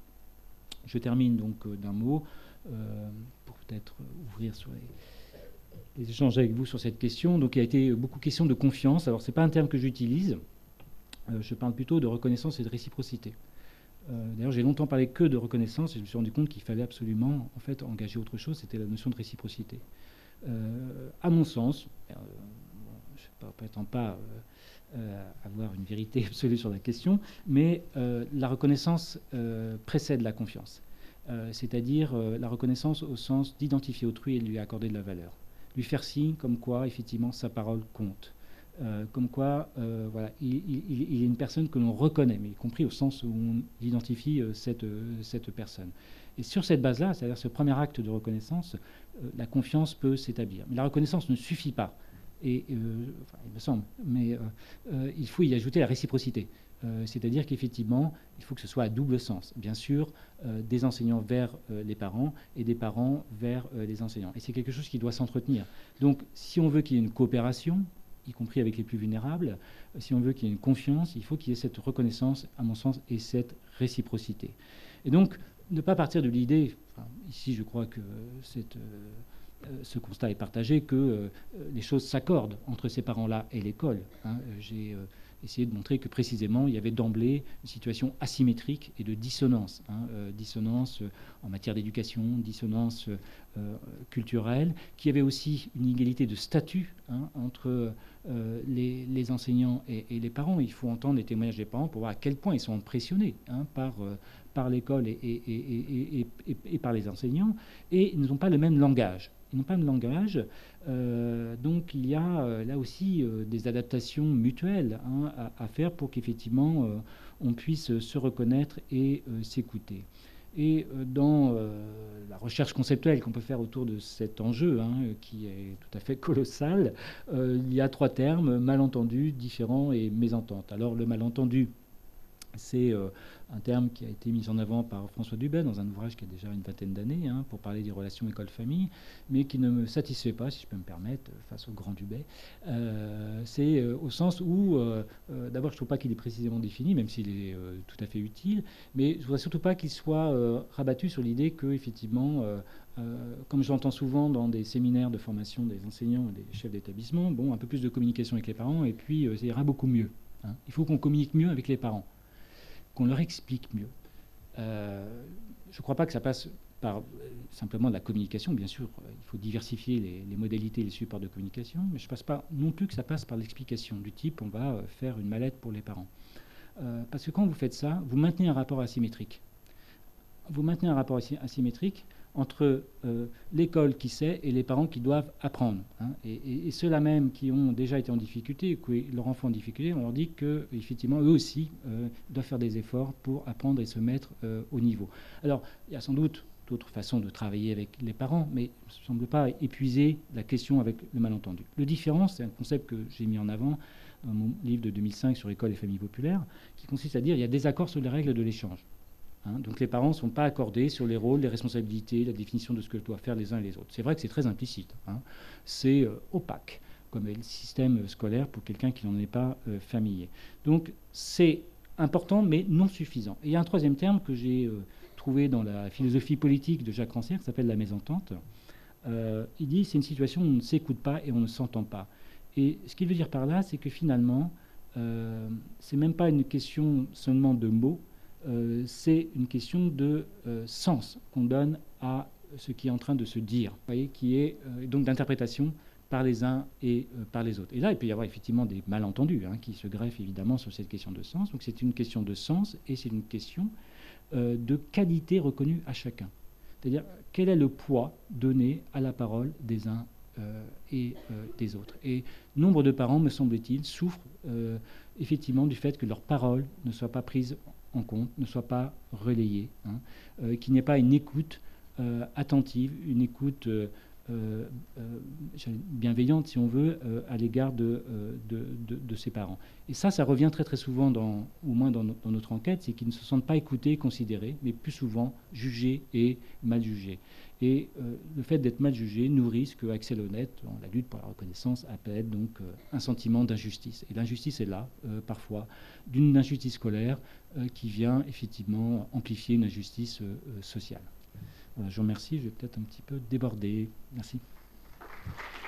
Je termine donc euh, d'un mot euh, pour peut-être ouvrir sur les, les échanges avec vous sur cette question. Donc il a été beaucoup question de confiance. Alors ce n'est pas un terme que j'utilise. Euh, je parle plutôt de reconnaissance et de réciprocité. Euh, d'ailleurs j'ai longtemps parlé que de reconnaissance et je me suis rendu compte qu'il fallait absolument en fait engager autre chose. C'était la notion de réciprocité. Euh, à mon sens, euh, je ne prétends pas euh, euh, avoir une vérité absolue sur la question, mais euh, la reconnaissance euh, précède la confiance. Euh, c'est-à-dire euh, la reconnaissance au sens d'identifier autrui et de lui accorder de la valeur. Lui faire signe comme quoi, effectivement, sa parole compte. Euh, comme quoi, euh, voilà, il, il, il est une personne que l'on reconnaît, mais y compris au sens où on identifie euh, cette, euh, cette personne. Et sur cette base-là, c'est-à-dire ce premier acte de reconnaissance, euh, la confiance peut s'établir. Mais la reconnaissance ne suffit pas. Et, euh, enfin, il me semble, mais euh, euh, il faut y ajouter la réciprocité. Euh, c'est-à-dire qu'effectivement, il faut que ce soit à double sens. Bien sûr, euh, des enseignants vers euh, les parents et des parents vers euh, les enseignants. Et c'est quelque chose qui doit s'entretenir. Donc, si on veut qu'il y ait une coopération, y compris avec les plus vulnérables, euh, si on veut qu'il y ait une confiance, il faut qu'il y ait cette reconnaissance, à mon sens, et cette réciprocité. Et donc, ne pas partir de l'idée, enfin, ici je crois que cette... Euh, Euh, ce constat est partagé, que euh, les choses s'accordent entre ces parents-là et l'école. Hein. J'ai euh, essayé de montrer que précisément il y avait d'emblée une situation asymétrique et de dissonance. Hein, euh, dissonance euh, en matière d'éducation, dissonance euh, culturelle, qui avait aussi une inégalité de statut hein, entre euh, les, les enseignants et, et les parents. Il faut entendre les témoignages des parents pour voir à quel point ils sont impressionnés hein, par, euh, par l'école et, et, et, et, et, et par les enseignants, et ils n'ont pas le même langage. Ils n'ont pas le langage, euh, donc il y a euh, là aussi euh, des adaptations mutuelles hein, à, à faire pour qu'effectivement euh, on puisse se reconnaître et euh, s'écouter. Et euh, dans euh, la recherche conceptuelle qu'on peut faire autour de cet enjeu, hein, qui est tout à fait colossal, euh, il y a trois termes, malentendu, différent et mésentente. Alors le malentendu, C'est euh, un terme qui a été mis en avant par François Dubay dans un ouvrage qui a déjà une vingtaine d'années, hein, pour parler des relations école-famille, mais qui ne me satisfait pas, si je peux me permettre, face au grand Dubay. Euh, c'est euh, au sens où, euh, euh, d'abord, je ne trouve pas qu'il est précisément défini, même s'il est euh, tout à fait utile, mais je ne voudrais surtout pas qu'il soit euh, rabattu sur l'idée que, effectivement, euh, euh, comme je l'entends souvent dans des séminaires de formation des enseignants et des chefs d'établissement, bon, un peu plus de communication avec les parents, et puis euh, ça ira beaucoup mieux. Hein. Il faut qu'on communique mieux avec les parents, qu'on leur explique mieux. Euh, je ne crois pas que ça passe par euh, simplement de la communication, bien sûr. Euh, il faut diversifier les, les modalités et les supports de communication, mais je ne pense pas non plus que ça passe par l'explication du type on va euh, faire une mallette pour les parents. Euh, parce que quand vous faites ça, vous maintenez un rapport asymétrique. Vous maintenez un rapport asy asymétrique entre euh, l'école qui sait et les parents qui doivent apprendre. Hein. Et, et, et ceux-là même qui ont déjà été en difficulté, que leur enfant en difficulté, on leur dit qu'effectivement, eux aussi euh, doivent faire des efforts pour apprendre et se mettre euh, au niveau. Alors, il y a sans doute d'autres façons de travailler avec les parents, mais ça ne semble pas épuiser la question avec le malentendu. Le différent, c'est un concept que j'ai mis en avant dans mon livre de deux mille cinq sur l'école et familles populaires, qui consiste à dire qu'il y a des accords sur les règles de l'échange. Hein, donc les parents ne sont pas accordés sur les rôles, les responsabilités, la définition de ce que doivent faire les uns et les autres. C'est vrai que c'est très implicite, hein. C'est euh, opaque, comme est le système scolaire pour quelqu'un qui n'en est pas euh, familier. Donc c'est important, mais non suffisant. Et il y a un troisième terme que j'ai euh, trouvé dans la philosophie politique de Jacques Rancière, qui s'appelle la mésentente. Euh, il dit c'est une situation où on ne s'écoute pas et on ne s'entend pas. Et ce qu'il veut dire par là, c'est que finalement, euh, c'est même pas une question seulement de mots, Euh, c'est une question de euh, sens qu'on donne à ce qui est en train de se dire, vous voyez, qui est euh, donc d'interprétation par les uns et euh, par les autres. Et là, il peut y avoir effectivement des malentendus hein, qui se greffent évidemment sur cette question de sens. Donc c'est une question de sens et c'est une question euh, de qualité reconnue à chacun. C'est-à-dire, quel est le poids donné à la parole des uns euh, et euh, des autres. Et nombre de parents, me semble-t-il, souffrent euh, effectivement du fait que leur parole ne soit pas prise en compte, ne soit pas relayée, hein, euh, qu'il n'y ait pas une écoute euh, attentive, une écoute euh, euh, bienveillante, si on veut, euh, à l'égard de, euh, de, de, de ses parents. Et ça, ça revient très très souvent, dans, au moins dans, no, dans notre enquête, c'est qu'ils ne se sentent pas écoutés, considérés, mais plus souvent jugés et mal jugés. Et euh, le fait d'être mal jugé nourrit ce que Axel Honneth, dans la lutte pour la reconnaissance, appelle donc euh, un sentiment d'injustice. Et l'injustice est là, euh, parfois, d'une injustice scolaire euh, qui vient effectivement amplifier une injustice euh, sociale. Voilà, je vous remercie, je vais peut-être un petit peu déborder. Merci.